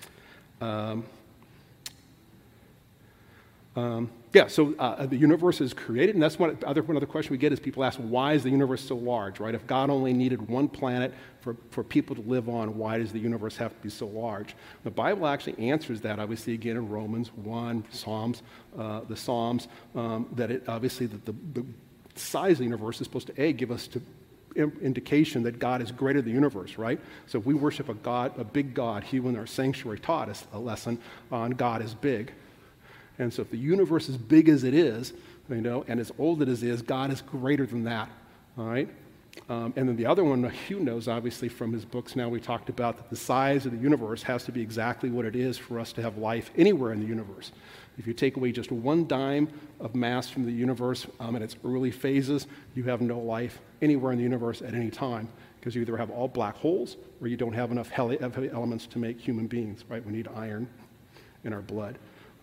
So the universe is created, and that's one other question we get is people ask, why is the universe so large, right? If God only needed one planet for people to live on, why does the universe have to be so large? The Bible actually answers that, obviously, again in Romans 1, Psalms, the Psalms, obviously the size of the universe is supposed to, give us indication that God is greater than the universe, right? So if we worship a big God, He, in our sanctuary, taught us a lesson on God is big. And so if the universe is big as it is, and as old as it is, God is greater than that, all right? And then the other one, Hugh knows, obviously, from his books now, we talked about that the size of the universe has to be exactly what it is for us to have life anywhere in the universe. If you take away just one dime of mass from the universe in its early phases, you have no life anywhere in the universe at any time, because you either have all black holes or you don't have enough heavy elements to make human beings, right? We need iron in our blood.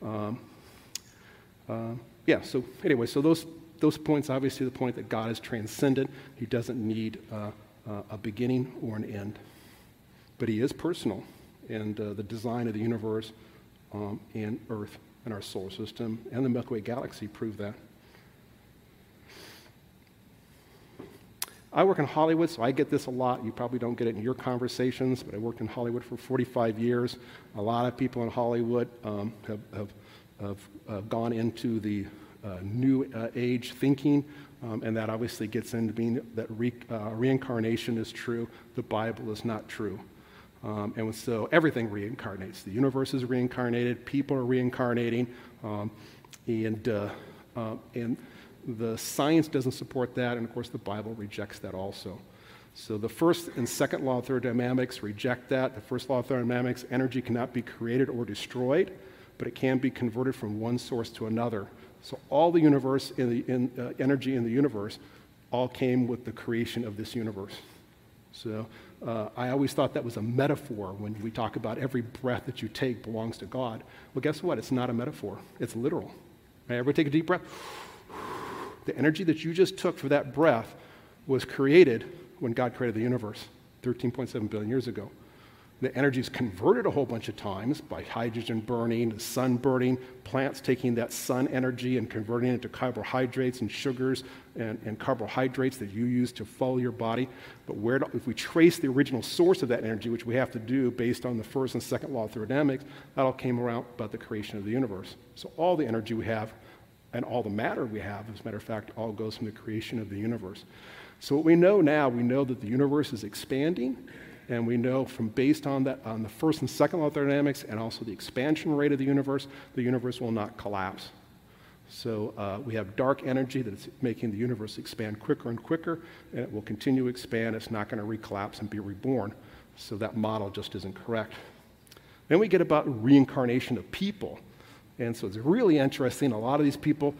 So anyway, so those points, obviously the point that God is transcendent. He doesn't need a beginning or an end. But He is personal, and the design of the universe and Earth and our solar system and the Milky Way galaxy prove that. I work in Hollywood, so I get this a lot. You probably don't get it in your conversations, but I worked in Hollywood for 45 years. A lot of people in Hollywood have gone into the new age thinking, and that obviously gets into being that reincarnation is true, the Bible is not true. And so everything reincarnates. The universe is reincarnated, people are reincarnating, and the science doesn't support that, and of course the Bible rejects that also. So the first and second law of thermodynamics reject that. The first law of thermodynamics, energy cannot be created or destroyed, but it can be converted from one source to another. So all the universe, energy in the universe, all came with the creation of this universe. So I always thought that was a metaphor when we talk about every breath that you take belongs to God. Well, guess what? It's not a metaphor. It's literal. Right? Everybody take a deep breath. The energy that you just took for that breath was created when God created the universe 13.7 billion years ago. The energy is converted a whole bunch of times by hydrogen burning, the sun burning, plants taking that sun energy and converting it into carbohydrates and sugars and carbohydrates that you use to fuel your body. But if we trace the original source of that energy, which we have to do based on the first and second law of thermodynamics, that all came around about the creation of the universe. So all the energy we have and all the matter we have, as a matter of fact, all goes from the creation of the universe. So what we know now, we know that the universe is expanding. And we know from based on that, on the first and second law of thermodynamics and also the expansion rate of the universe will not collapse. So we have dark energy that's making the universe expand quicker and quicker, and it will continue to expand. It's not going to recollapse and be reborn. So that model just isn't correct. Then we get about reincarnation of people. And so it's really interesting. A lot of these people,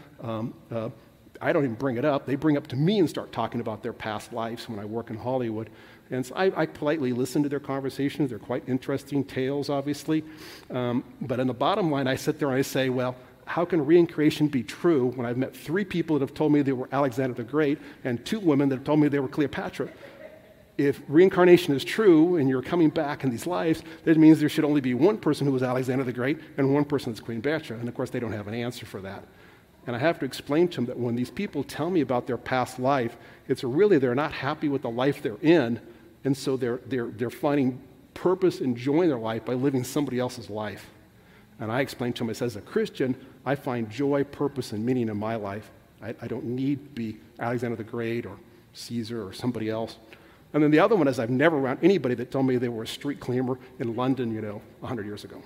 I don't even bring it up. They bring up to me and start talking about their past lives when I work in Hollywood. And so I politely listen to their conversations. They're quite interesting tales, obviously. But in the bottom line, I sit there and I say, well, how can reincarnation be true when I've met 3 people that have told me they were Alexander the Great and 2 women that have told me they were Cleopatra? If reincarnation is true and you're coming back in these lives, that means there should only be one person who was Alexander the Great and one person that's Cleopatra. And of course, they don't have an answer for that. And I have to explain to them that when these people tell me about their past life, it's really they're not happy with the life they're in, and so they're finding purpose and joy in their life by living somebody else's life. And I explain to them, I said, as a Christian, I find joy, purpose, and meaning in my life. I don't need to be Alexander the Great or Caesar or somebody else. And then the other one is I've never around anybody that told me they were a street cleaner in London, 100 years ago.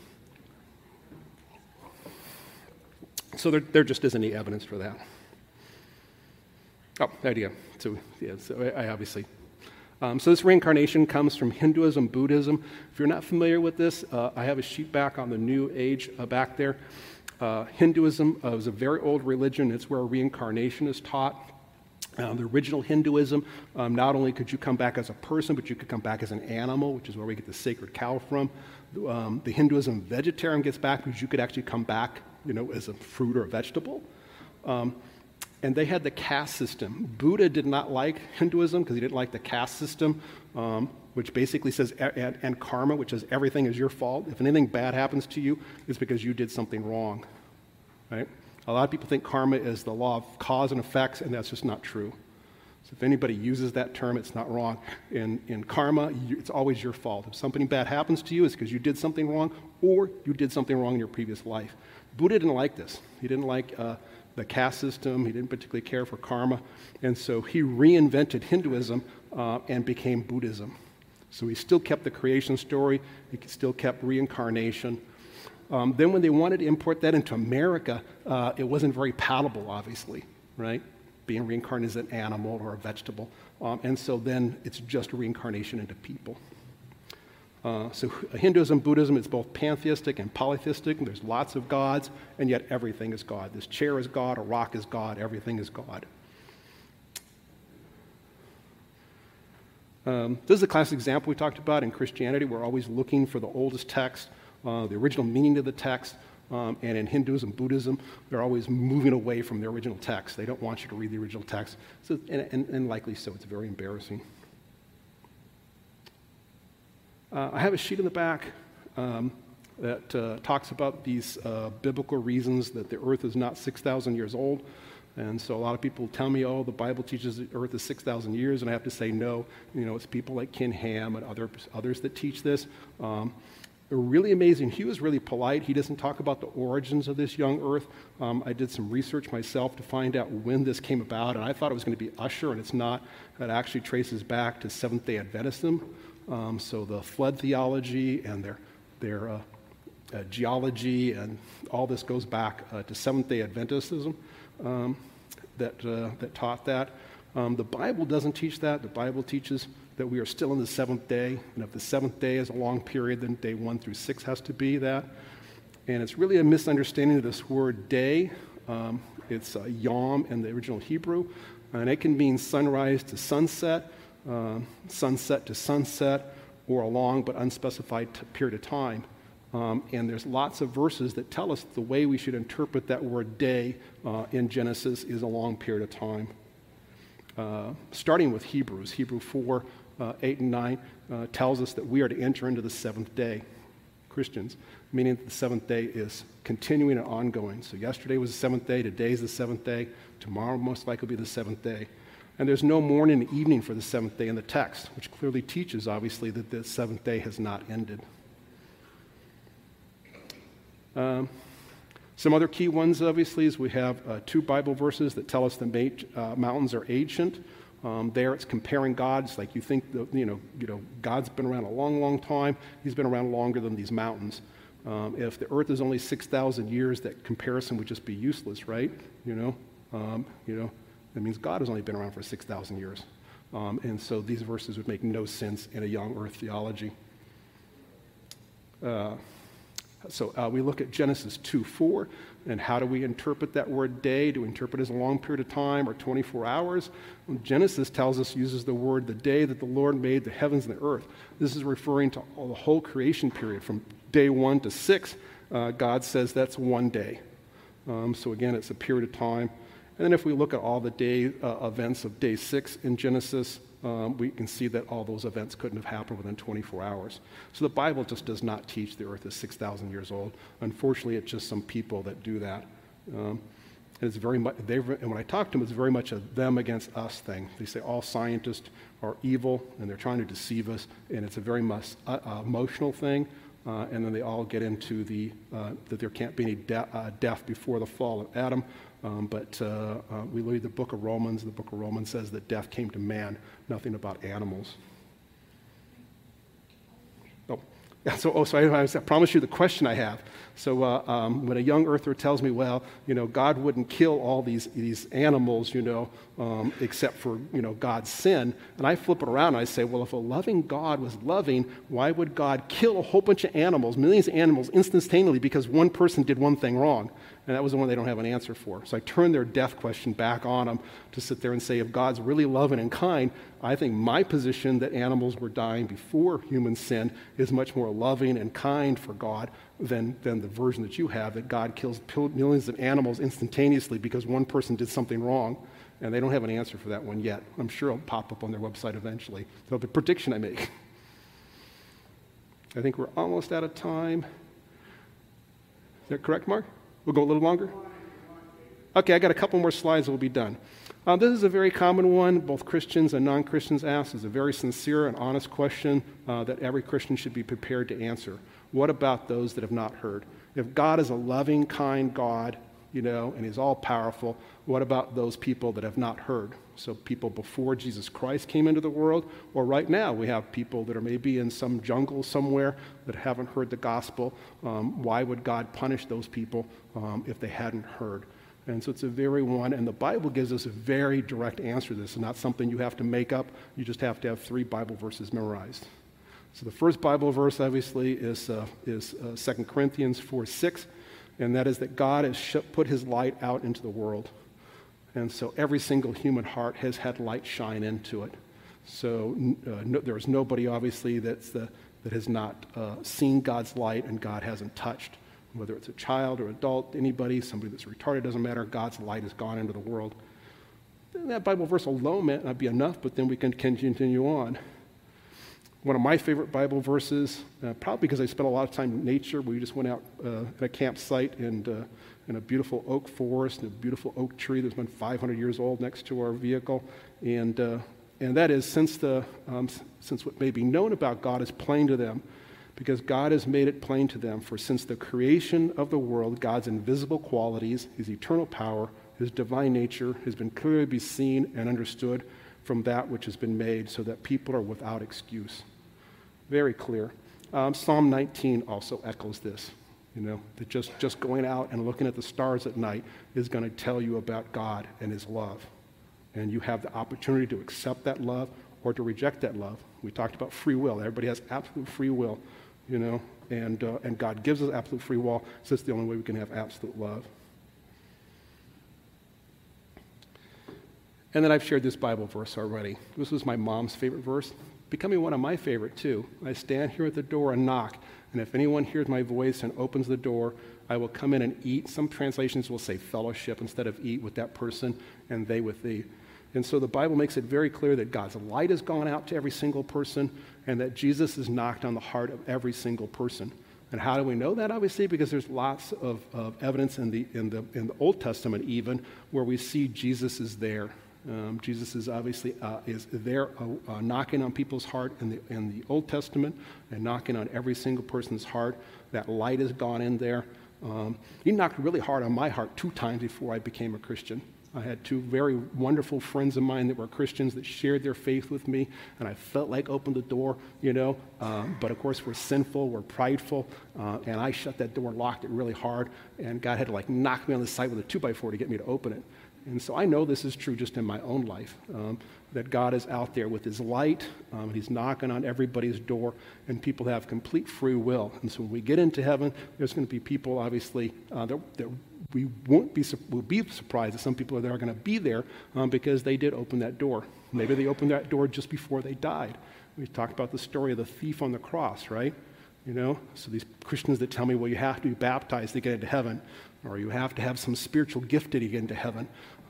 So there just isn't any evidence for that. Oh, there you go. So I obviously... So this reincarnation comes from Hinduism, Buddhism. If you're not familiar with this, I have a sheet back on the New Age back there. Hinduism is a very old religion. It's where reincarnation is taught. The original Hinduism, not only could you come back as a person, but you could come back as an animal, which is where we get the sacred cow from. The Hinduism vegetarian gets back because you could actually come back, as a fruit or a vegetable. And they had the caste system. Buddha did not like Hinduism because he didn't like the caste system, which basically says, and karma, which says everything is your fault. If anything bad happens to you, it's because you did something wrong, right? A lot of people think karma is the law of cause and effects, and that's just not true. So if anybody uses that term, it's not wrong. In karma, it's always your fault. If something bad happens to you, it's because you did something wrong, or you did something wrong in your previous life. Buddha didn't like this. He didn't like the caste system. He didn't particularly care for karma. And so he reinvented Hinduism and became Buddhism. So he still kept the creation story. He still kept reincarnation. Then when they wanted to import that into America, it wasn't very palatable, obviously, right? Being reincarnated as an animal or a vegetable. And so then it's just a reincarnation into people. So Hinduism, Buddhism, it's both pantheistic and polytheistic, and there's lots of gods, and yet everything is God. This chair is God, a rock is God, everything is God. This is a classic example we talked about in Christianity. We're always looking for the oldest text, the original meaning of the text, and in Hinduism, Buddhism, they're always moving away from the original text. They don't want you to read the original text, so, and likely so. It's very embarrassing. I have a sheet in the back that talks about these biblical reasons that the earth is not 6,000 years old. And so a lot of people tell me, the Bible teaches the earth is 6,000 years, and I have to say no. It's people like Ken Ham and others that teach this. They're really amazing. He was really polite. He doesn't talk about the origins of this young earth. I did some research myself to find out when this came about, and I thought it was going to be Usher, and it's not. It actually traces back to Seventh-day Adventism. So the flood theology and their geology and all this goes back to Seventh-day Adventism that taught that. The Bible doesn't teach that. The Bible teaches that we are still in the seventh day, and if the seventh day is a long period, then day 1 through 6 has to be that. And it's really a misunderstanding of this word day. It's yom in the original Hebrew, and it can mean sunrise to sunset, sunset to sunset, or a long but unspecified period of time. And there's lots of verses that tell us the way we should interpret that word day in Genesis is a long period of time. Starting with Hebrews, Hebrew 4, 8 and 9 tells us that we are to enter into the seventh day, Christians, meaning that the seventh day is continuing and ongoing. So yesterday was the seventh day, today is the seventh day, tomorrow most likely will be the seventh day. And there's no morning and evening for the seventh day in the text, which clearly teaches, obviously, that the seventh day has not ended. Some other key ones, obviously, is we have 2 Bible verses that tell us the mountains are ancient. There it's comparing gods, like you think, God's been around a long, long time. He's been around longer than these mountains. If the earth is only 6,000 years, that comparison would just be useless, right? That means God has only been around for 6,000 years. And so these verses would make no sense in a young earth theology. So we look at Genesis 2:4, and how do we interpret that word day? Do we interpret it as a long period of time or 24 hours? Well, Genesis tells us, uses the word, the day that the Lord made the heavens and the earth. This is referring to the whole creation period. From day 1 to 6, God says that's one day. So again, it's a period of time. And then if we look at all the day events of day 6 in Genesis, we can see that all those events couldn't have happened within 24 hours. So the Bible just does not teach the earth is 6,000 years old. Unfortunately, it's just some people that do that. And it's very much, and when I talk to them, it's very much a them against us thing. They say all scientists are evil and they're trying to deceive us, and it's a very much emotional thing. And then they all get into that there can't be any death before the fall of Adam. But we read the book of Romans. The book of Romans says that death came to man, nothing about animals. So I promise you the question I have. So when a young earther tells me, well, God wouldn't kill all these animals, except for, God's sin, and I flip it around and I say, well, if a loving God was loving, why would God kill a whole bunch of animals, millions of animals, instantaneously because one person did one thing wrong? And that was the one they don't have an answer for. So I turn their death question back on them to sit there and say, if God's really loving and kind, I think my position that animals were dying before human sin is much more loving and kind for God than the version that you have, that God kills millions of animals instantaneously because one person did something wrong. And they don't have an answer for that one yet. I'm sure it'll pop up on their website eventually. So the prediction I make. I think we're almost out of time. Is that correct, Mark? We'll go a little longer? Okay, I got a couple more slides and we'll be done. This is a very common one, both Christians and non-Christians ask. It's a very sincere and honest question that every Christian should be prepared to answer. What about those that have not heard? If God is a loving, kind God, and He's all-powerful, what about those people that have not heard? So people before Jesus Christ came into the world, or right now we have people that are maybe in some jungle somewhere that haven't heard the gospel. Why would God punish those people if they hadn't heard? And so it's a very one, and the Bible gives us a very direct answer to this. It's not something you have to make up. You just have to have 3 Bible verses memorized. So the first Bible verse, obviously, is 2 Corinthians 4:6, and that is that God has put His light out into the world. And so every single human heart has had light shine into it. So there's nobody, obviously, that has not seen God's light and God hasn't touched. Whether it's a child or adult, anybody, somebody that's retarded, doesn't matter. God's light has gone into the world. And that Bible verse alone might not be enough, but then we can continue on. One of my favorite Bible verses, probably because I spent a lot of time in nature. We just went out at a campsite and in a beautiful oak forest and a beautiful oak tree that's been 500 years old next to our vehicle. And that is, since what may be known about God is plain to them, because God has made it plain to them, for since the creation of the world, God's invisible qualities, His eternal power, His divine nature has been clearly be seen and understood from that which has been made, so that people are without excuse. Very clear. Psalm 19 also echoes this, that just going out and looking at the stars at night is going to tell you about God and His love. And you have the opportunity to accept that love or to reject that love. We talked about free will. Everybody has absolute free will, and God gives us absolute free will, so it's the only way we can have absolute love. And then I've shared this Bible verse already. This was my mom's favorite verse, becoming one of my favorite too. I stand here at the door and knock, and if anyone hears my voice and opens the door, I will come in and eat. Some translations will say fellowship instead of eat with that person, and they with thee. And so the Bible makes it very clear that God's light has gone out to every single person, and that Jesus has knocked on the heart of every single person. And how do we know that? Obviously, because there's lots of evidence in the Old Testament even where we see Jesus is there. Jesus is obviously is there knocking on people's heart in the Old Testament and knocking on every single person's heart. That light has gone in there. He knocked really hard on my heart 2 times before I became a Christian. I had 2 very wonderful friends of mine that were Christians that shared their faith with me, and I felt like opened the door, but of course we're sinful, we're prideful, and I shut that door and locked it really hard, and God had to knock me on the side with a 2x4 to get me to open it. And so I know this is true just in my own life, that God is out there with His light, He's knocking on everybody's door, and people have complete free will. And so when we get into heaven, there's going to be people, obviously, that we we'll be surprised that some people are going to be there because they did open that door. Maybe they opened that door just before they died. We talked about the story of the thief on the cross, right? So these Christians that tell me, well, you have to be baptized to get into heaven, or you have to have some spiritual gift to get into heaven.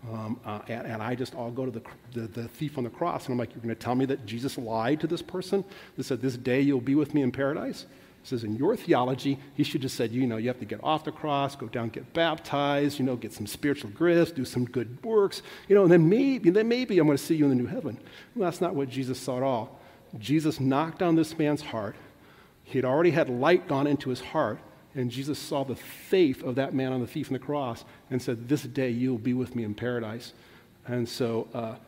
And I'll go to the thief on the cross, and I'm like, you're going to tell me that Jesus lied to this person that said, this day you'll be with me in paradise? It says, in your theology, He should have said, you have to get off the cross, go down, get baptized, get some spiritual gifts, do some good works, and then maybe I'm going to see you in the new heaven. Well, that's not what Jesus saw at all. Jesus knocked on this man's heart. He had already had light gone into his heart, and Jesus saw the faith of that man on the thief on the cross and said, this day you'll be with me in paradise. And so,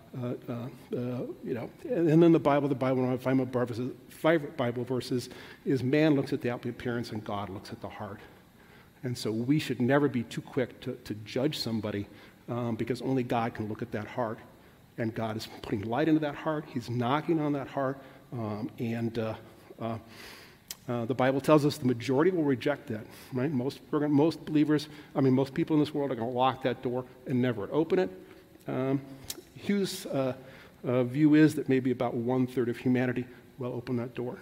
and then the Bible, one of my favorite Bible verses is man looks at the outward appearance and God looks at the heart. And so we should never be too quick to judge somebody because only God can look at that heart. And God is putting light into that heart. He's knocking on that heart. The Bible tells us the majority will reject that, right? Most believers, most people in this world are going to lock that door and never open it. Hugh's view is that maybe about 1/3 of humanity will open that door.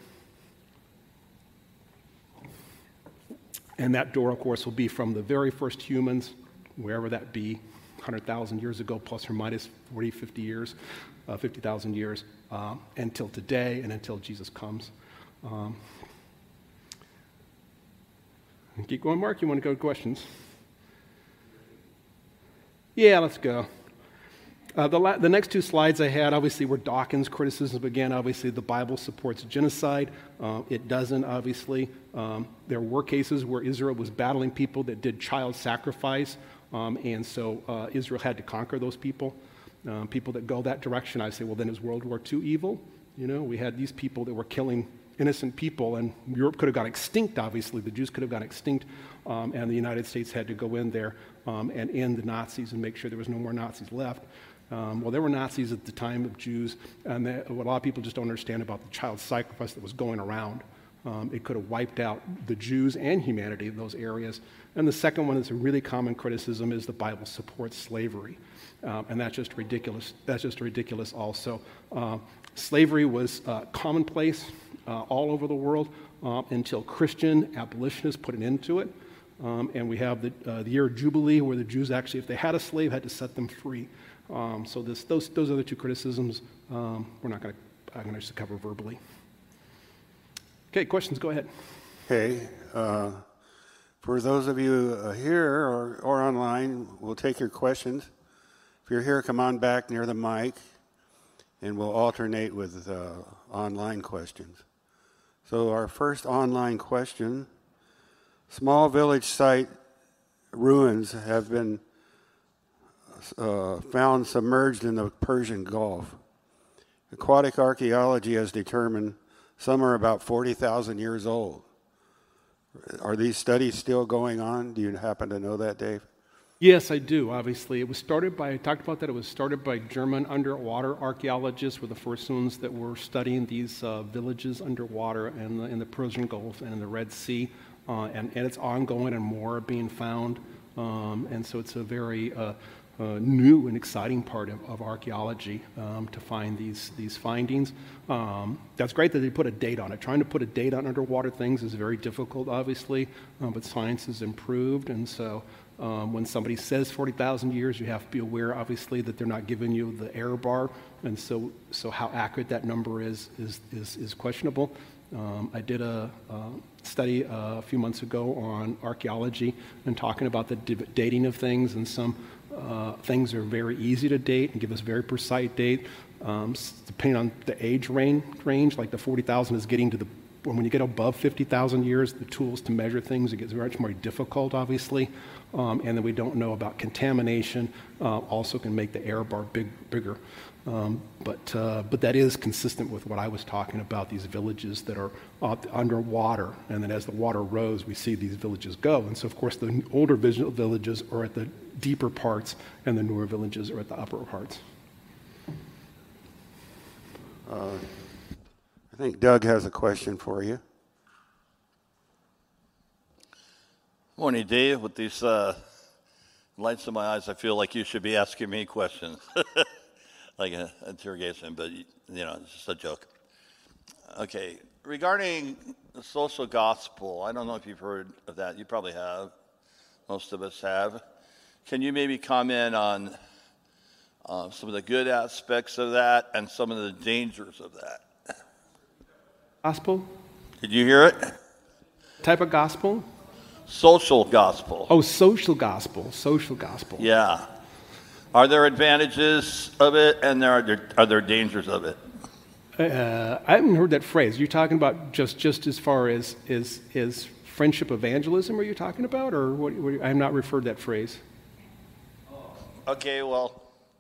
And that door, of course, will be from the very first humans, wherever that be, 100,000 years ago, plus or minus 40, 50 years, 50,000 years, until today and until Jesus comes. Keep going, Mark. You want to go to questions? Yeah, let's go. The next two slides I had, obviously, were Dawkins' criticism. Again, obviously, the Bible supports genocide. It doesn't, obviously. There were cases where Israel was battling people that did child sacrifice, and so Israel had to conquer those people. People that go that direction, I say, well, then is World War II evil? You know, we had these people that were killing innocent people, and Europe could have gone extinct, obviously. The Jews could have gone extinct, and the United States had to go in there and end the Nazis and make sure there was no more Nazis left. Well, there were Nazis at the time of Jews, and what a lot of people just don't understand about the child sacrifice that was going around. It could have wiped out the Jews and humanity in those areas. And the second one is a really common criticism is the Bible supports slavery. And that's just ridiculous. That's just ridiculous also. Slavery was commonplace all over the world until Christian abolitionists put an end to it. And we have the year of Jubilee where the Jews actually, if they had a slave, had to set them free. So those are the two criticisms I'm going to just cover verbally. Okay, questions, go ahead. Okay. For those of you here or online, we'll take your questions. If you're here, come on back near the mic, and we'll alternate with online questions. So our first online question, small village site ruins have been found submerged in the Persian Gulf. Aquatic archaeology has determined some are about 40,000 years old. Are these studies still going on? Do you happen to know that, Dave? Yes, I do, obviously. It was started by, I talked about that, it was started by German underwater archaeologists, were the first ones that were studying these villages underwater in the Persian Gulf and in the Red Sea. And it's ongoing and more are being found. And so it's a very new and exciting part of archaeology to find these findings. That's great that they put a date on it. Trying to put a date on underwater things is very difficult, obviously, but science has improved, and so when somebody says 40,000 years, you have to be aware, obviously, that they're not giving you the error bar, and so how accurate that number is questionable. I did a study a few months ago on archaeology and talking about the dating of things, and some things are very easy to date and give us very precise date. Depending on the age range, like the 40,000 is getting to when you get above 50,000 years, the tools to measure things, it gets much more difficult, obviously. And then we don't know about contamination, also can make the error bar bigger. But that is consistent with what I was talking about, these villages that are underwater. And then as the water rose, we see these villages go. And so, of course, the older villages are at the deeper parts, and the newer villages are at the upper parts. I think Doug has a question for you. Morning, Dave. With these lights in my eyes, I feel like you should be asking me questions, like an interrogation, but, it's just a joke. Okay, regarding the social gospel, I don't know if you've heard of that. You probably have. Most of us have. Can you maybe comment on some of the good aspects of that and some of the dangers of that? Gospel? Did you hear it? Type of gospel? Social gospel. Oh, social gospel. Social gospel. Yeah. Are there advantages of it, and are there dangers of it? I haven't heard that phrase. You're talking about just as far as friendship evangelism, are you talking about? Or what I have not referred that phrase. Okay, well,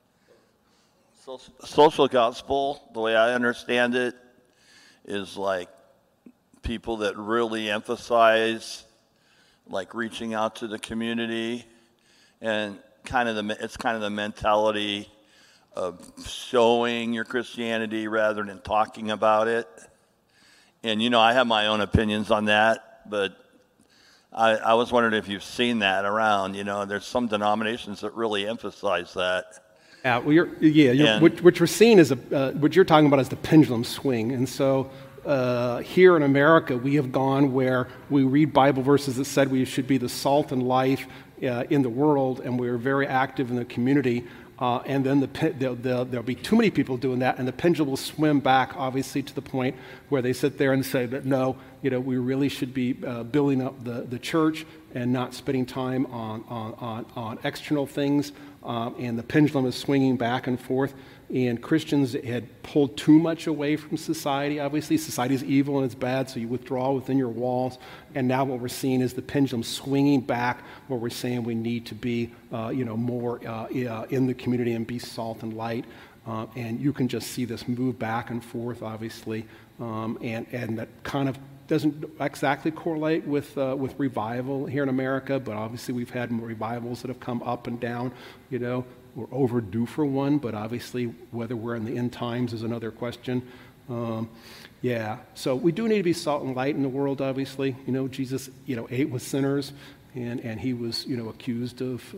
social gospel, the way I understand it, is like people that really emphasize like reaching out to the community, and it's kind of the mentality of showing your Christianity rather than talking about it. And, I have my own opinions on that, but I was wondering if you've seen that around. There's some denominations that really emphasize that. Yeah, well, what you're seeing is what you're talking about is the pendulum swing. And so here in America, we have gone where we read Bible verses that said we should be the salt and life in the world, and we're very active in the community. And then there'll be too many people doing that, and the pendulum will swim back, obviously, to the point where they sit there and say that, no, we really should be building up the church and not spending time on external things. And the pendulum is swinging back and forth. And Christians had pulled too much away from society. Obviously, society is evil and it's bad, so you withdraw within your walls. And now what we're seeing is the pendulum swinging back, where we're saying we need to be, more in the community and be salt and light. And you can just see this move back and forth, obviously, and that kind of doesn't exactly correlate with revival here in America, but obviously we've had revivals that have come up and down. We're overdue for one, but obviously whether we're in the end times is another question. So we do need to be salt and light in the world, obviously. Jesus, ate with sinners, and he was, accused of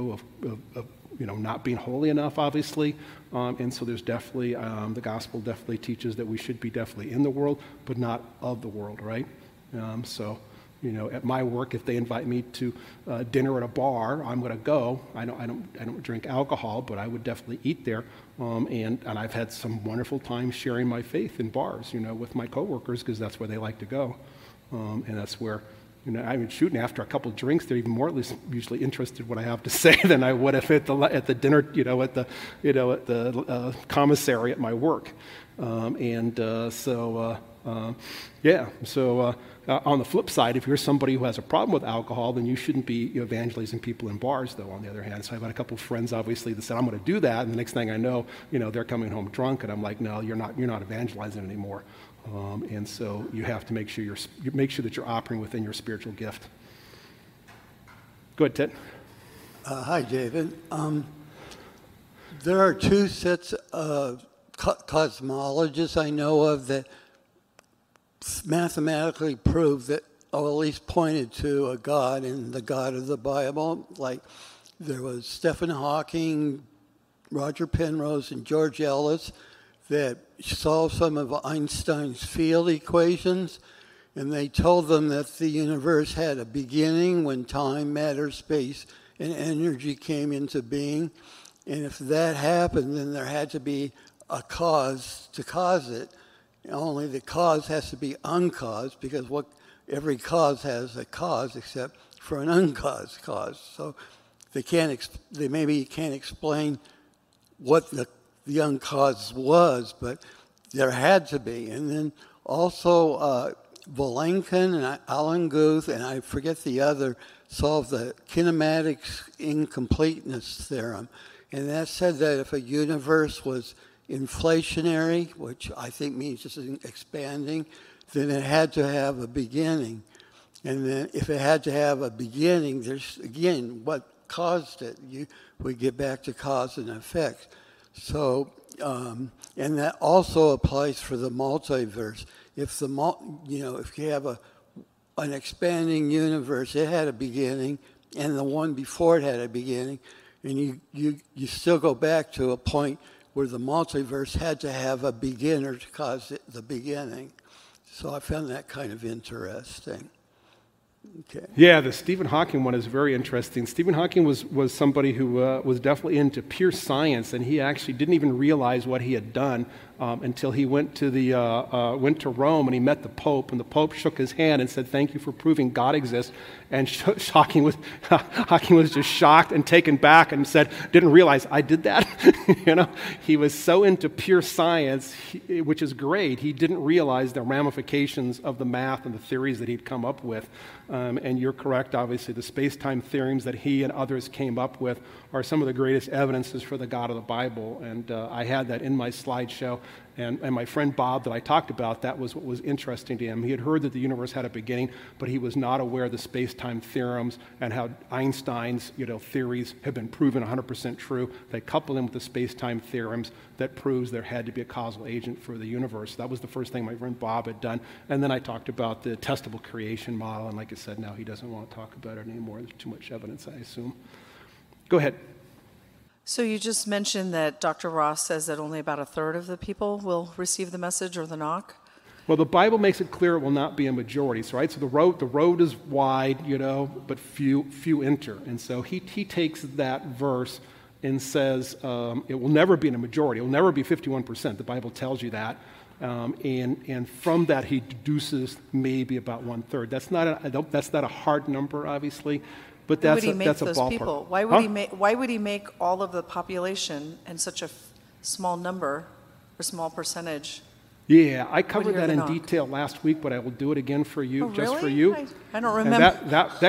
not being holy enough, obviously. And so there's definitely, the gospel definitely teaches that we should be definitely in the world, but not of the world, right? At my work, if they invite me to dinner at a bar, I'm going to go. I don't drink alcohol, but I would definitely eat there. And I've had some wonderful times sharing my faith in bars, with my coworkers, because that's where they like to go. And that's where, I'm shooting after a couple of drinks. They're even more, at least, usually interested in what I have to say than I would if at the dinner, at the commissary at my work. On the flip side, if you're somebody who has a problem with alcohol, then you shouldn't be evangelizing people in bars, though, on the other hand. So I've had a couple of friends, obviously, that said, I'm going to do that, and the next thing I know, they're coming home drunk, and I'm like, no, you're not evangelizing anymore. And so you have to make sure that you're operating within your spiritual gift. Go ahead, Ted. Hi, David. There are two sets of cosmologists I know of that mathematically prove that, or at least pointed to a God in the God of the Bible. Like there was Stephen Hawking, Roger Penrose, and George Ellis that solved some of Einstein's field equations, and they told them that the universe had a beginning when time, matter, space, and energy came into being. And if that happened, then there had to be a cause to cause it. Only the cause has to be uncaused, because every cause has a cause except for an uncaused cause. So they maybe can't explain what the uncaused was, but there had to be. And then also Vilenkin and Alan Guth, and I forget the other, solved the kinematics incompleteness theorem. And that said that if a universe was inflationary, which I think means just expanding, then it had to have a beginning. And then if it had to have a beginning, there's, again, what caused it. We get back to cause and effect. So, and that also applies for the multiverse. If if you have an expanding universe, it had a beginning, and the one before it had a beginning, and you still go back to a point where the multiverse had to have a beginner to cause the beginning. So I found that kind of interesting. Okay. Yeah, the Stephen Hawking one is very interesting. Stephen Hawking was somebody who was definitely into pure science, and he actually didn't even realize what he had done until he went to Rome and he met the Pope, and the Pope shook his hand and said, "Thank you for proving God exists." And Hawking was just shocked and taken back and said, "Didn't realize I did that." He was so into pure science, which is great. He didn't realize the ramifications of the math and the theories that he'd come up with. And you're correct, obviously, the space-time theorems that he and others came up with are some of the greatest evidences for the God of the Bible. And I had that in my slideshow. And my friend Bob that I talked about, that was what was interesting to him. He had heard that the universe had a beginning, but he was not aware of the space-time theorems and how Einstein's theories have been proven 100% true. They couple them with the space-time theorems that proves there had to be a causal agent for the universe. That was the first thing my friend Bob had done. And then I talked about the testable creation model, and like I said, now he doesn't want to talk about it anymore. There's too much evidence, I assume. Go ahead. So you just mentioned that Dr. Ross says that only about a third of the people will receive the message or the knock. Well, the Bible makes it clear it will not be a majority, right? So the road is wide, but few enter. And so he takes that verse and says it will never be in a majority. It will never be 51%. The Bible tells you that. And from that, he deduces maybe about 1/3. That's not a hard number, obviously. But that's a ballpark. People? Why would he make all of the population and such a small number or small percentage? Yeah, I covered that in detail last week, but I will do it again for you, Oh, just really? for you. I don't remember.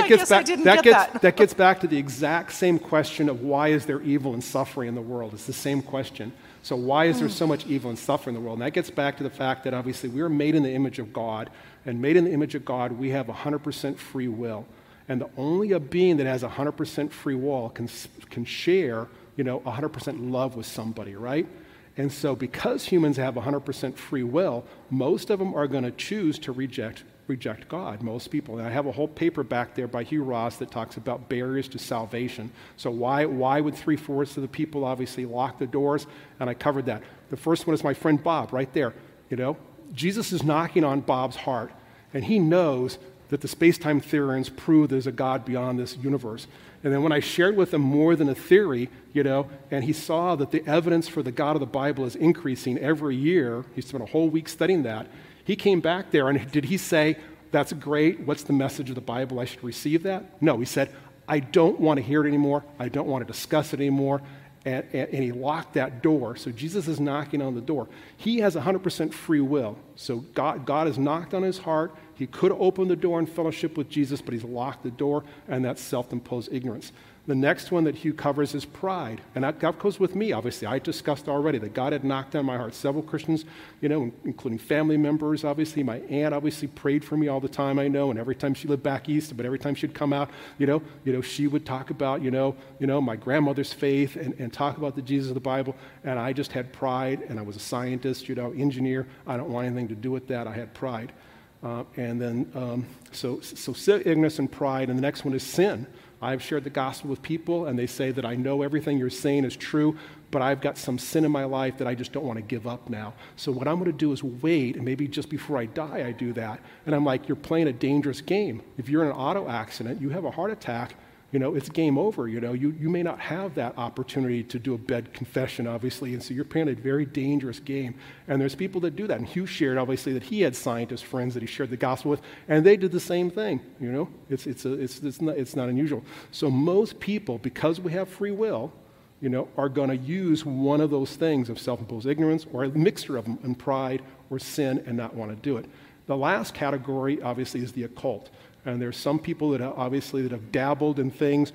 That gets back to the exact same question of why is there evil and suffering in the world? It's the same question. So why is there so much evil and suffering in the world? And that gets back to the fact that obviously we are made in the image of God, and made in the image of God, we have 100% free will. And only a being that has 100% free will can share, 100% love with somebody, right? And so because humans have 100% free will, most of them are going to choose to reject God, most people. And I have a whole paper back there by Hugh Ross that talks about barriers to salvation. So why would 3/4 of the people obviously lock the doors? And I covered that. The first one is my friend Bob right there. Jesus is knocking on Bob's heart, and he knows that the space-time theorems prove there's a God beyond this universe. And then when I shared with him more than a theory, and he saw that the evidence for the God of the Bible is increasing every year, he spent a whole week studying that, he came back there, and did he say, that's great, what's the message of the Bible, I should receive that? No, he said, I don't want to hear it anymore, I don't want to discuss it anymore, and he locked that door. So Jesus is knocking on the door. He has 100% free will. So God has knocked on his heart. He could have opened the door in fellowship with Jesus, but he's locked the door, and that's self-imposed ignorance. The next one that Hugh covers is pride. And that goes with me, obviously. I discussed already that God had knocked on my heart. Several Christians, including family members, obviously. My aunt obviously prayed for me all the time, I know, and every time she lived back east, but every time she'd come out, she would talk about, my grandmother's faith and talk about the Jesus of the Bible. And I just had pride, and I was a scientist, engineer. I don't want anything to do with that. I had pride. So ignorance and pride. And the next one is sin. I've shared the gospel with people, and they say that I know everything you're saying is true, but I've got some sin in my life that I just don't want to give up now. So what I'm going to do is wait, and maybe just before I die, I do that. And I'm like, you're playing a dangerous game. If you're in an auto accident, you have a heart attack, it's game over. You may not have that opportunity to do a bed confession, obviously, and so you're playing a very dangerous game. And there's people that do that. And Hugh shared, obviously, that he had scientist friends that he shared the gospel with, and they did the same thing. It's not unusual. So most people, because we have free will, are going to use one of those things of self-imposed ignorance or a mixture of them, and pride or sin, and not want to do it. The last category, obviously, is the occult. And there's some people that have dabbled in things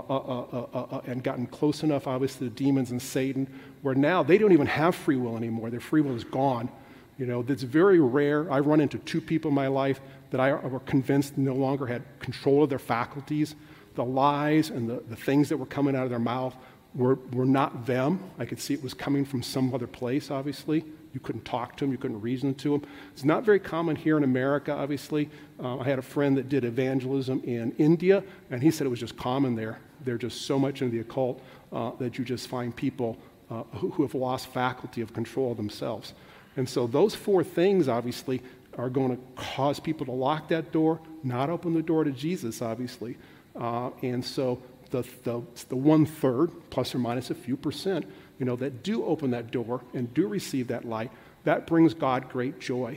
and gotten close enough, obviously, to demons and Satan, where now they don't even have free will anymore. Their free will is gone. That's very rare. I run into 2 people in my life that I were convinced no longer had control of their faculties. The lies and the things that were coming out of their mouth were not them. I could see it was coming from some other place, obviously. You couldn't talk to them. You couldn't reason to them. It's not very common here in America, obviously. I had a friend that did evangelism in India, and he said it was just common there. They're just so much into the occult that you just find people who have lost faculty of control of themselves. And so those 4 things, obviously, are going to cause people to lock that door, not open the door to Jesus, obviously. And so the 1/3, plus or minus a few percent, that do open that door and do receive that light, that brings God great joy,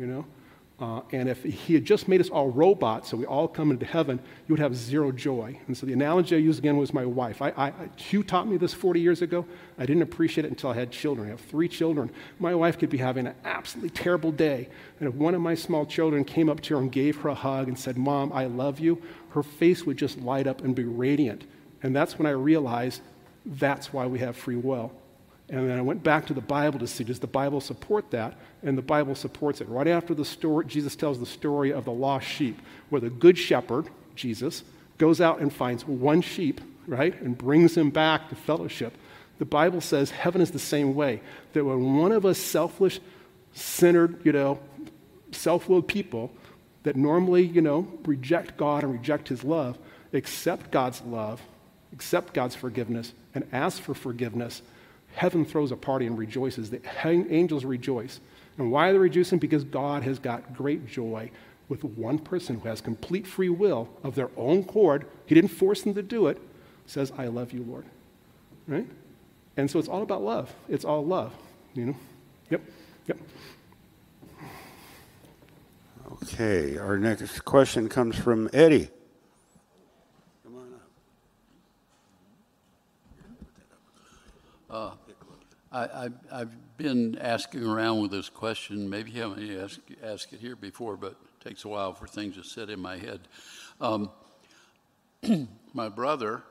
And if he had just made us all robots, so we all come into heaven, you would have zero joy. And so the analogy I used again was my wife. Hugh taught me this 40 years ago. I didn't appreciate it until I had children. I have 3 children. My wife could be having an absolutely terrible day, and if one of my small children came up to her and gave her a hug and said, "Mom, I love you," her face would just light up and be radiant. And that's when I realized that's why we have free will. And then I went back to the Bible to see, does the Bible support that? And the Bible supports it. Right after the story, Jesus tells the story of the lost sheep, where the good shepherd, Jesus, goes out and finds one sheep, right, and brings him back to fellowship. The Bible says heaven is the same way, that when one of us selfish, centered, self-willed people that normally, reject God and reject his love, accept God's love, accept God's forgiveness, and ask for forgiveness, heaven throws a party and rejoices. The angels rejoice. And why are they rejoicing? Because God has got great joy with one person who has complete free will of their own accord. He didn't force them to do it. Says, I love you, Lord. Right? And so it's all about love. It's all love. Yep. Okay, our next question comes from Eddie. Come on up. I've been asking around with this question. Maybe I haven't asked it here before, but it takes a while for things to sit in my head. My brother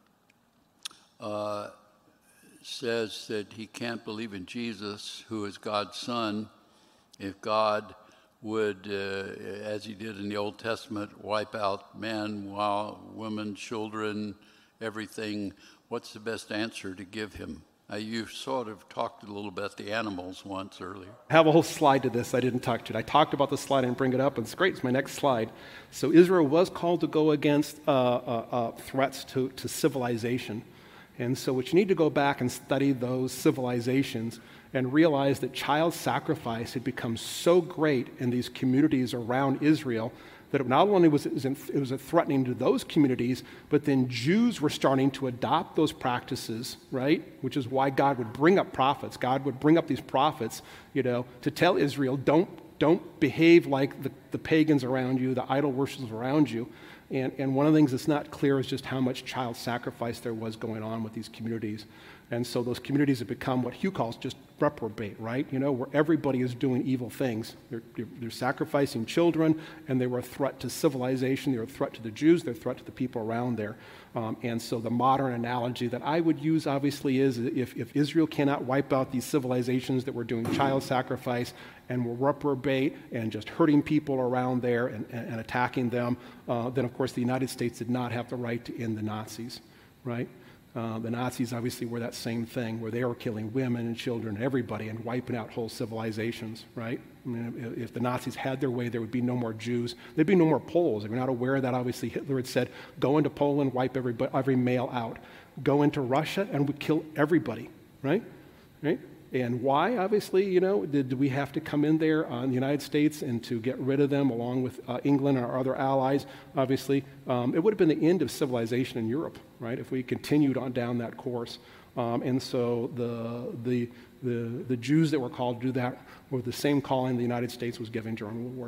says that he can't believe in Jesus, who is God's son, if God would, as he did in the Old Testament, wipe out men, women, children, everything. What's the best answer to give him? You sort of talked a little bit about the animals once earlier. I have a whole slide to this I didn't talk to. I talked about the slide and bring it up, and it's great. It's my next slide. So Israel was called to go against threats to civilization. And so what you need to go back and study those civilizations and realize that child sacrifice had become so great in these communities around Israel that not only was it threatening to those communities, but then Jews were starting to adopt those practices, right? Which is why God would bring up prophets. God would bring up these prophets, to tell Israel, don't behave like the pagans around you, the idol worshippers around you. And one of the things that's not clear is just how much child sacrifice there was going on with these communities. And so those communities have become what Hugh calls just reprobate, right? Where everybody is doing evil things. They're sacrificing children, and they were a threat to civilization. They're a threat to the Jews. They're a threat to the people around there. And so the modern analogy that I would use, obviously, is if Israel cannot wipe out these civilizations that were doing child sacrifice and were reprobate and just hurting people around there and attacking them, then, of course, the United States did not have the right to end the Nazis, right? The Nazis obviously were that same thing, where they were killing women and children and everybody and wiping out whole civilizations, right? I mean, if the Nazis had their way, there would be no more Jews. There'd be no more Poles. If you're not aware of that, obviously Hitler had said, go into Poland, wipe every male out. Go into Russia and we kill everybody, right? And why, obviously, did we have to come in there in the United States and to get rid of them along with England and our other allies? Obviously, it would have been the end of civilization in Europe, right, if we continued on down that course. And so the Jews that were called to do that were the same calling the United States was giving during World War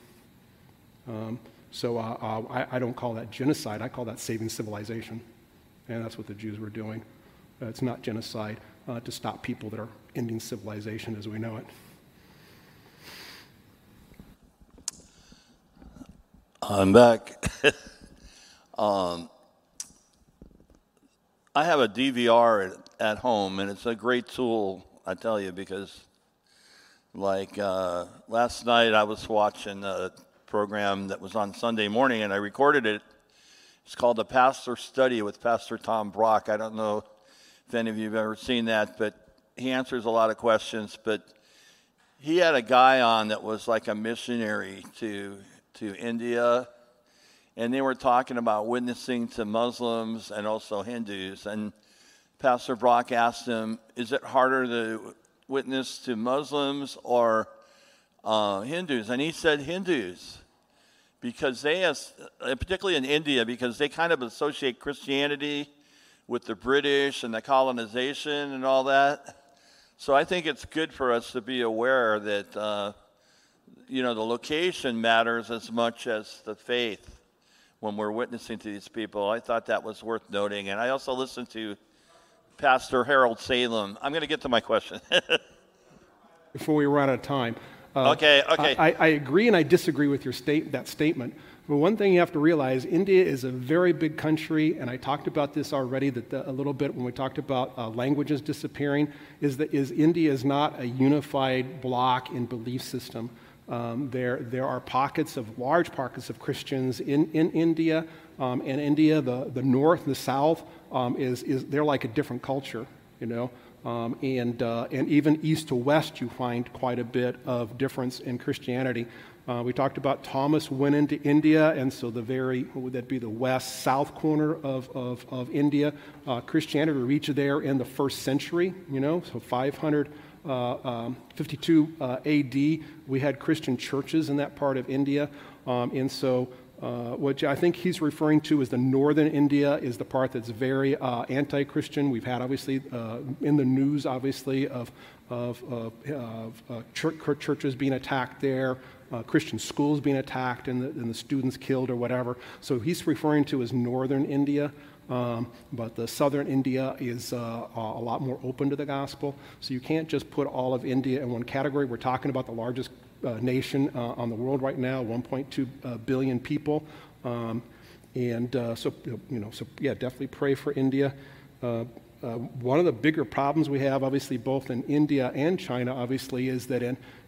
II. So I don't call that genocide. I call that saving civilization. And that's what the Jews were doing. It's not genocide to stop people that are ending civilization as we know it. I'm back. I have a DVR at home, and it's a great tool, I tell you, because last night I was watching a program that was on Sunday morning, and I recorded it. It's called The Pastor Study with Pastor Tom Brock. I don't know if any of you have ever seen that, but he answers a lot of questions. But he had a guy on that was like a missionary to India, and they were talking about witnessing to Muslims and also Hindus. And Pastor Brock asked him, is it harder to witness to Muslims or Hindus? And he said Hindus, because they, particularly in India, because they kind of associate Christianity with the British and the colonization and all that. So I think it's good for us to be aware that, the location matters as much as the faith when we're witnessing to these people. I thought that was worth noting. And I also listened to Pastor Harold Salem. I'm going to get to my question. Before we run out of time. Okay. I agree and I disagree with that statement. But one thing you have to realize, India is a very big country, and I talked about this already a little bit when we talked about languages disappearing, is India is not a unified block in belief system. There are large pockets of Christians in India. And India, the north and the south, they're like a different culture, you know. And even east to west, you find quite a bit of difference in Christianity. We talked about Thomas went into India, and so what would that be, the west-south corner of India. Christianity reached there in the 1st century, you know, so 552 AD, we had Christian churches in that part of India. And so what I think he's referring to is the northern India is the part that's very anti-Christian. We've had, obviously, in the news, obviously, of churches being attacked there, Christian schools being attacked and the students killed or whatever. So he's referring to as northern India. But the southern India is a lot more open to the gospel. So you can't just put all of India in one category. We're talking about the largest nation on the world right now, 1.2 billion people. So definitely pray for India. One of the bigger problems we have, obviously, both in India and China, obviously, is that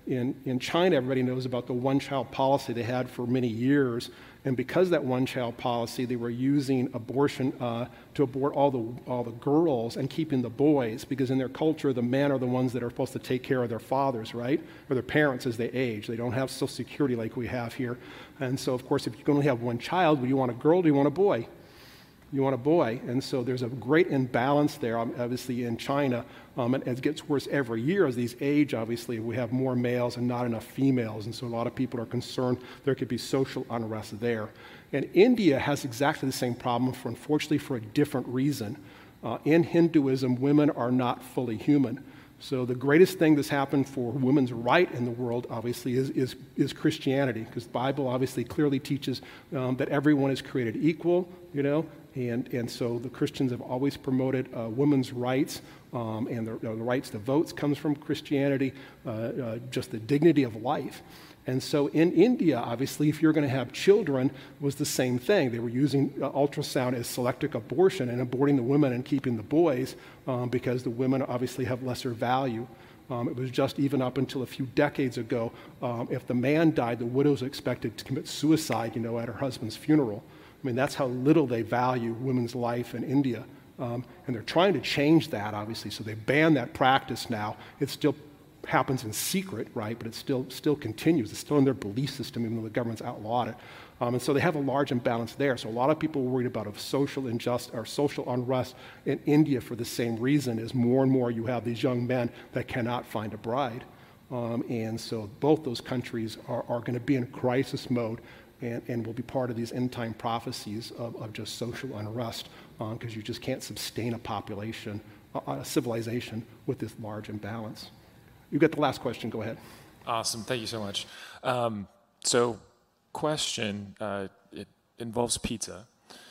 in China, everybody knows about the one-child policy they had for many years. And because of that one-child policy, they were using abortion to abort all the girls and keeping the boys, because in their culture, the men are the ones that are supposed to take care of their fathers, right? Or their parents as they age. They don't have Social Security like we have here. And so, of course, if you can only have one child, do you want a girl or do you want a boy? You want a boy. And so there's a great imbalance there, obviously, in China. And it gets worse every year as these age, obviously. We have more males and not enough females. And so a lot of people are concerned there could be social unrest there. And India has exactly the same problem, unfortunately, for a different reason. In Hinduism, women are not fully human. So the greatest thing that's happened for women's right in the world, obviously, is Christianity, because the Bible obviously clearly teaches that everyone is created equal, you know, and so the Christians have always promoted women's rights, and the rights to votes comes from Christianity, just the dignity of life. And so in India, obviously, if you're going to have children, was the same thing. They were using ultrasound as selective abortion and aborting the women and keeping the boys because the women obviously have lesser value. It was just even up until a few decades ago, if the man died, the widow was expected to commit suicide, you know, at her husband's funeral. I mean, that's how little they value women's life in India. And they're trying to change that, obviously, so they ban that practice now. It still happens in secret, right, but it still continues. It's still in their belief system, even though the government's outlawed it. And so they have a large imbalance there. So a lot of people are worried about a social injustice or social unrest in India for the same reason, as more and more you have these young men that cannot find a bride. And so both those countries are going to be in crisis mode and will be part of these end-time prophecies of just social unrest, because you just can't sustain a population, a civilization with this large imbalance. You get the last question. Go ahead. Awesome. Thank you so much. Question, it involves pizza.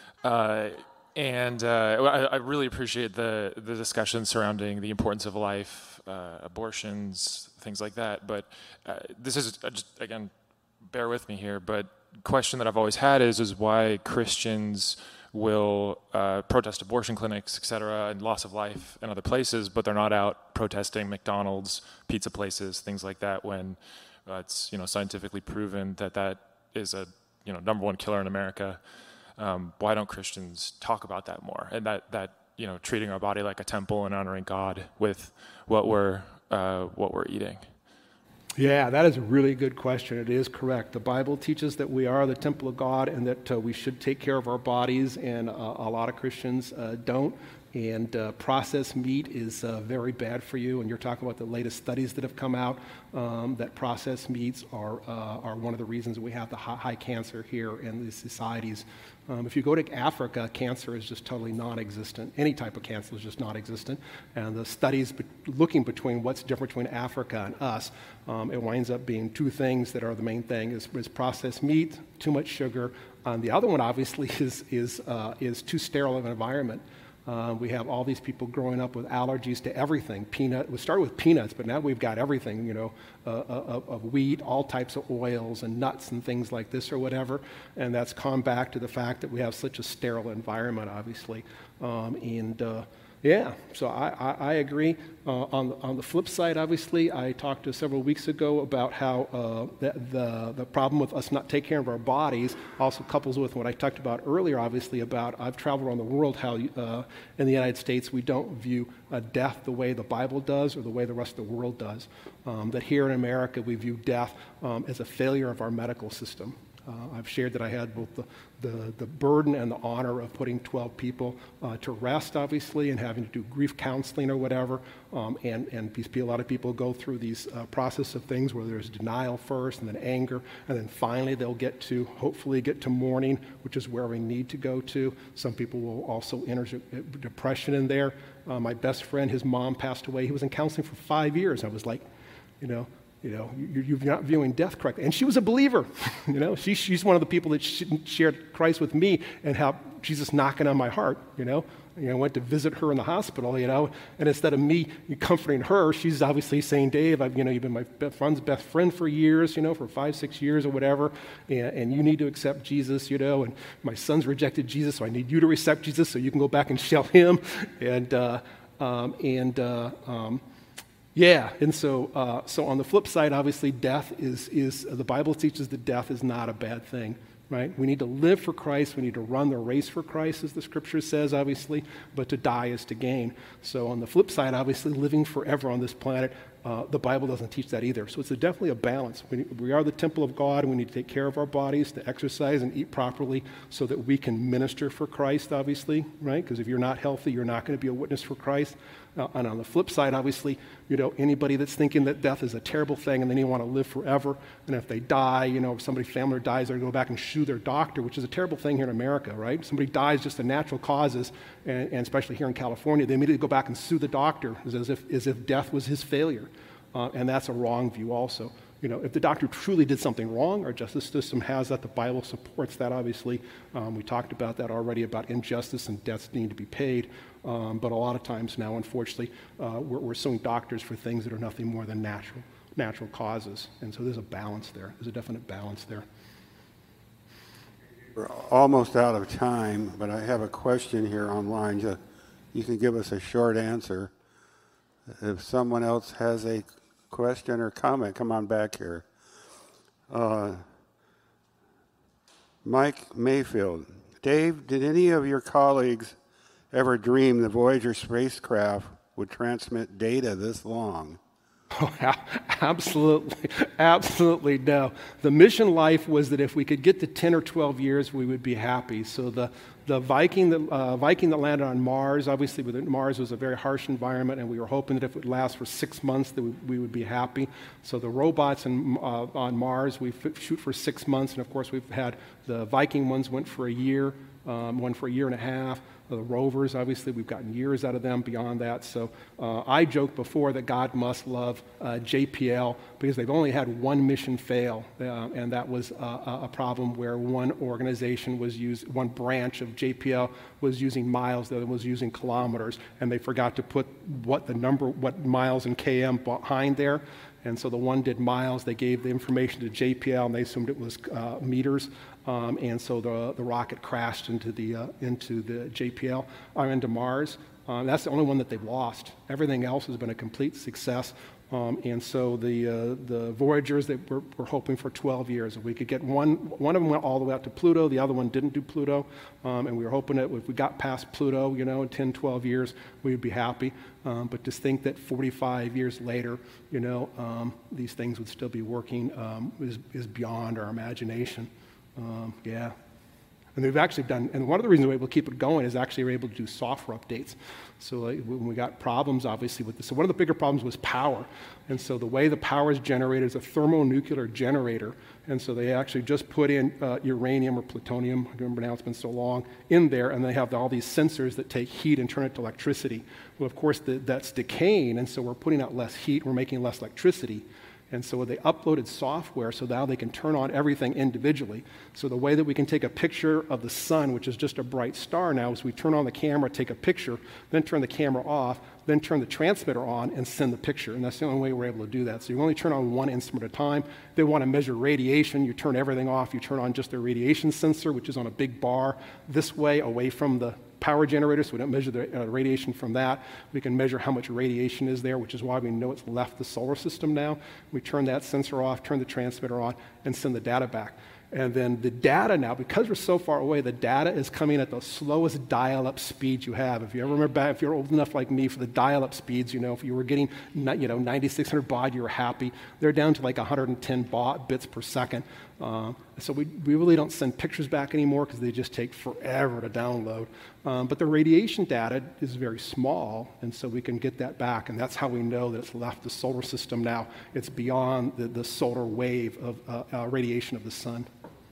And I really appreciate the discussion surrounding the importance of life, abortions, things like that. But this is, just, again, bear with me here, but question that I've always had is why Christians will protest abortion clinics, et cetera, and loss of life in other places, but they're not out protesting McDonald's, pizza places, things like that, when it's scientifically proven that is a #1 killer in America. Why don't Christians talk about that more? And that treating our body like a temple and honoring God with what we're eating. Yeah, that is a really good question. It is correct. The Bible teaches that we are the temple of God and that we should take care of our bodies, and a lot of Christians don't. And processed meat is very bad for you. And you're talking about the latest studies that have come out that processed meats are one of the reasons we have the high cancer here in these societies. If you go to Africa, cancer is just totally non-existent. Any type of cancer is just non-existent. And the studies looking between what's different between Africa and us, it winds up being two things that are the main thing: is processed meat, too much sugar. The other one, obviously, is too sterile of an environment. We have all these people growing up with allergies to everything. We started with peanuts, but now we've got everything, of wheat, all types of oils and nuts and things like this or whatever. And that's come back to the fact that we have such a sterile environment, obviously. Yeah, so I agree. On the flip side, obviously, I talked several weeks ago about how the problem with us not taking care of our bodies also couples with what I talked about earlier, obviously, about I've traveled around the world, how in the United States we don't view death the way the Bible does or the way the rest of the world does. That here in America we view death as a failure of our medical system. I've shared that I had both the burden and the honor of putting 12 people to rest, obviously, and having to do grief counseling or whatever. And a lot of people go through these process of things where there's denial first and then anger, and then finally they'll hopefully get to mourning, which is where we need to go to. Some people will also enter depression in there. My best friend, his mom passed away. He was in counseling for 5 years. I was like, you're not viewing death correctly. And she was a believer. She's one of the people that shared Christ with me and how Jesus knocking on my heart, I went to visit her in the hospital, and instead of me comforting her, she's obviously saying, Dave, you've been my best friend for years, for 5-6 years or whatever, and you need to accept Jesus, and my son's rejected Jesus, so I need you to accept Jesus so you can go back and show him. Yeah, and so on the flip side, obviously, death is the Bible teaches that death is not a bad thing, right? We need to live for Christ. We need to run the race for Christ, as the Scripture says, obviously, but to die is to gain. So on the flip side, obviously, living forever on this planet, the Bible doesn't teach that either. So it's definitely a balance. We are the temple of God, and we need to take care of our bodies, to exercise and eat properly so that we can minister for Christ, obviously, right? Because if you're not healthy, you're not going to be a witness for Christ. And on the flip side, obviously, anybody that's thinking that death is a terrible thing and then you want to live forever, and if they die, if somebody's family dies, they're going to go back and sue their doctor, which is a terrible thing here in America, right? Somebody dies just of natural causes, and especially here in California, they immediately go back and sue the doctor as if death was his failure. And that's a wrong view also. If the doctor truly did something wrong, our justice system has that. The Bible supports that, obviously. We talked about that already, about injustice and debts need to be paid. But a lot of times now, unfortunately, we're suing doctors for things that are nothing more than natural causes. And so there's a balance there. There's a definite balance there. We're almost out of time, but I have a question here online. You can give us a short answer. If someone else has a question or comment, come on back here. Mike Mayfield. Dave, did any of your colleagues ever dream the Voyager spacecraft would transmit data this long? Oh, absolutely no. The mission life was that if we could get to 10 or 12 years, we would be happy. So the Viking that landed on Mars, obviously Mars was a very harsh environment, and we were hoping that if it would last for 6 months, that we would be happy. So the robots on Mars, we shoot for 6 months, and of course we've had the Viking ones went for a year, one for a year and a half. The rovers, obviously, we've gotten years out of them beyond that. So I joked before that God must love JPL because they've only had one mission fail, and that was a problem where one organization one branch of JPL was using miles, the other was using kilometers, and they forgot to put what miles in km behind there. And so the one did miles, they gave the information to JPL, and they assumed it was meters. And so the rocket crashed into the JPL, or into Mars. That's the only one that they've lost. Everything else has been a complete success. And so the Voyagers, we're hoping for 12 years. If we could get one of them went all the way out to Pluto, the other one didn't do Pluto. And we were hoping that if we got past Pluto, in 10, 12 years, we would be happy. But just think that 45 years later, these things would still be working is beyond our imagination. Yeah. And they've actually done, and one of the reasons we're able to keep it going is actually we're able to do software updates. So when we got problems, obviously, with this, so one of the bigger problems was power. And so the way the power is generated is a thermonuclear generator. And so they actually just put in uranium or plutonium, I don't remember now, it's been so long, in there, and they have all these sensors that take heat and turn it to electricity. Well, of course, that's decaying, and so we're putting out less heat, we're making less electricity. And so they uploaded software so now they can turn on everything individually. So the way that we can take a picture of the sun, which is just a bright star now, is we turn on the camera, take a picture, then turn the camera off, then turn the transmitter on and send the picture. And that's the only way we're able to do that. So you only turn on one instrument at a time. If they want to measure radiation, you turn everything off. You turn on just their radiation sensor, which is on a big bar this way away from the power generator, so we don't measure the radiation from that. We can measure how much radiation is there, which is why we know it's left the solar system now. We turn that sensor off, turn the transmitter on, and send the data back. And then the data now, because we're so far away, the data is coming at the slowest dial-up speeds you have. If you ever remember back, if you're old enough like me for the dial-up speeds, if you were getting 9,600 baud, you were happy. They're down to like 110 bits per second. So we really don't send pictures back anymore because they just take forever to download. But the radiation data is very small, and so we can get that back, and that's how we know that it's left the solar system now. It's beyond the solar wave of radiation of the sun.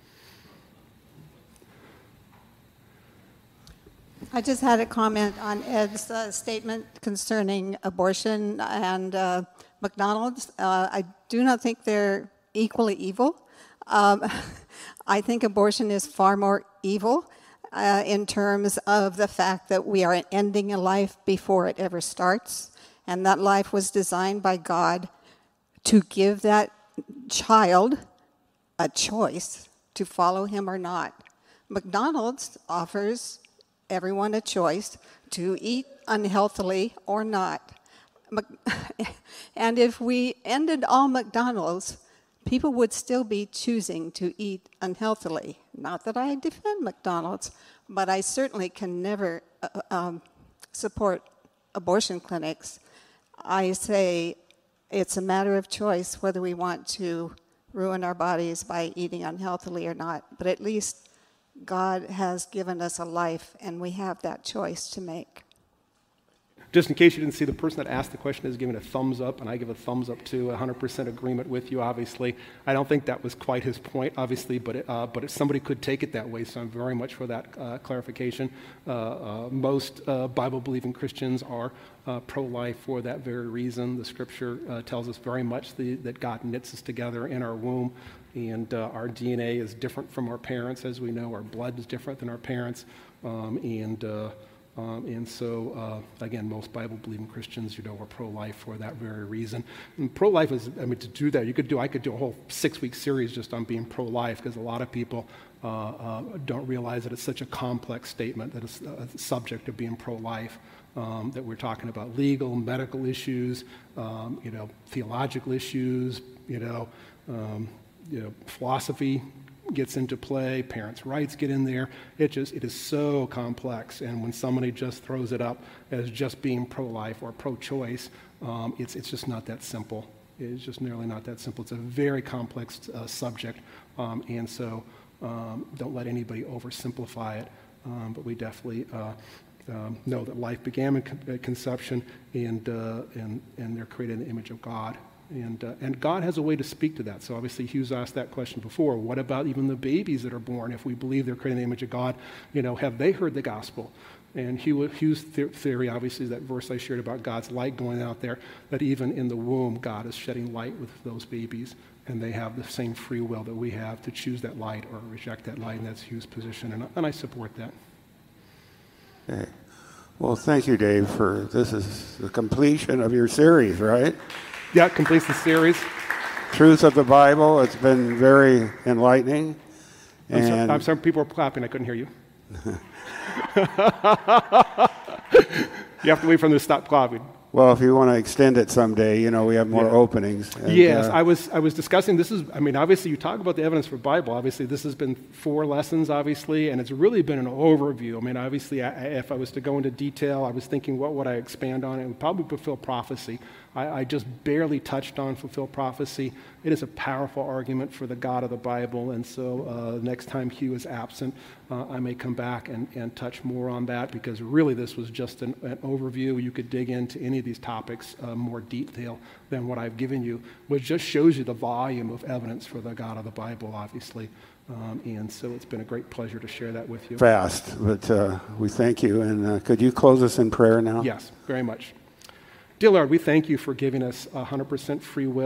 I just had a comment on Ed's statement concerning abortion and McDonald's. I do not think they're equally evil. I think abortion is far more evil in terms of the fact that we are ending a life before it ever starts, and that life was designed by God to give that child a choice to follow him or not. McDonald's offers everyone a choice to eat unhealthily or not. And if we ended all McDonald's, people would still be choosing to eat unhealthily. Not that I defend McDonald's, but I certainly can never support abortion clinics. I say it's a matter of choice whether we want to ruin our bodies by eating unhealthily or not, but at least God has given us a life, and we have that choice to make. Just in case you didn't see, the person that asked the question is giving a thumbs up, and I give a thumbs up too, 100% agreement with you, obviously. I don't think that was quite his point, obviously, but if somebody could take it that way, so I'm very much for that clarification. Most Bible-believing Christians are pro-life for that very reason. The Scripture tells us very much that God knits us together in our womb, and our DNA is different from our parents, as we know. Our blood is different than our parents, and so, again, most Bible-believing Christians, are pro-life for that very reason. And pro-life is, to do that, I could do a whole 6-week series just on being pro-life, because a lot of people don't realize that it's such a complex statement, that it's a subject of being pro-life, that we're talking about legal, medical issues, theological issues, philosophy gets into play, parents' rights get in there. It is so complex, and when somebody just throws it up as just being pro-life or pro-choice, it's just not that simple. It's just nearly not that simple. It's a very complex subject, and so don't let anybody oversimplify it, but we definitely know that life began in conception, and they're created in the image of God. And God has a way to speak to that. So obviously Hughes asked that question before. What about even the babies that are born? If we believe they're created in the image of God, have they heard the gospel? And Hughes' theory, obviously, is that verse I shared about God's light going out there, that even in the womb, God is shedding light with those babies, and they have the same free will that we have to choose that light or reject that light, and that's Hughes' position, and I support that. Okay. Well, thank you, Dave, this is the completion of your series, right? Yeah, it completes the series. Truth of the Bible. It's been very enlightening. I'm sorry, people are clapping. I couldn't hear you. You have to wait for them to stop clapping. Well, if you want to extend it someday, we have more openings. And, yes, I was discussing, obviously you talk about the evidence for Bible. Obviously, this has been 4 lessons, obviously, and it's really been an overview. Obviously, if I was to go into detail, I was thinking, what would I expand on? It would probably fulfill prophecy. I just barely touched on fulfill prophecy. It is a powerful argument for the God of the Bible, and so next time Hugh is absent, I may come back and touch more on that, because really this was just an overview. You could dig into any of these topics more detail than what I've given you, which just shows you the volume of evidence for the God of the Bible, obviously. And so it's been a great pleasure to share that with you. Fast, but we thank you. And could you close us in prayer now? Yes, very much. Dear Lord, we thank you for giving us 100% free will.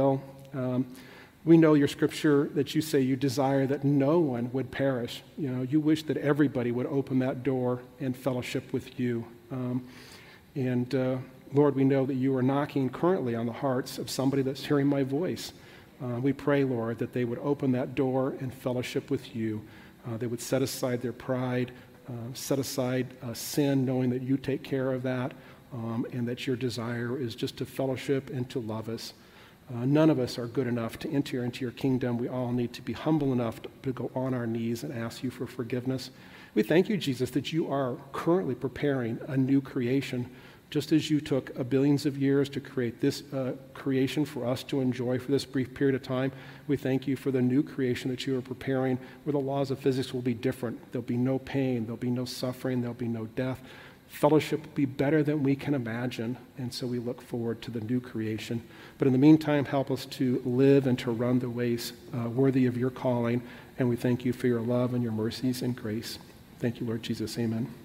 We know your scripture that you say you desire that no one would perish. You wish that everybody would open that door and fellowship with you. Lord, we know that you are knocking currently on the hearts of somebody that's hearing my voice. We pray, Lord, that they would open that door and fellowship with you. They would set aside their pride, set aside sin, knowing that you take care of that, and that your desire is just to fellowship and to love us. None of us are good enough to enter into your kingdom. We all need to be humble enough to go on our knees and ask you for forgiveness. We thank you, Jesus, that you are currently preparing a new creation, just as you took billions of years to create this creation for us to enjoy for this brief period of time. We thank you for the new creation that you are preparing, where the laws of physics will be different. There'll be no pain, there'll be no suffering, there'll be no death. Fellowship will be better than we can imagine, and so we look forward to the new creation. But in the meantime, help us to live and to run the ways worthy of your calling, and we thank you for your love and your mercies and grace. Thank you, Lord Jesus. Amen.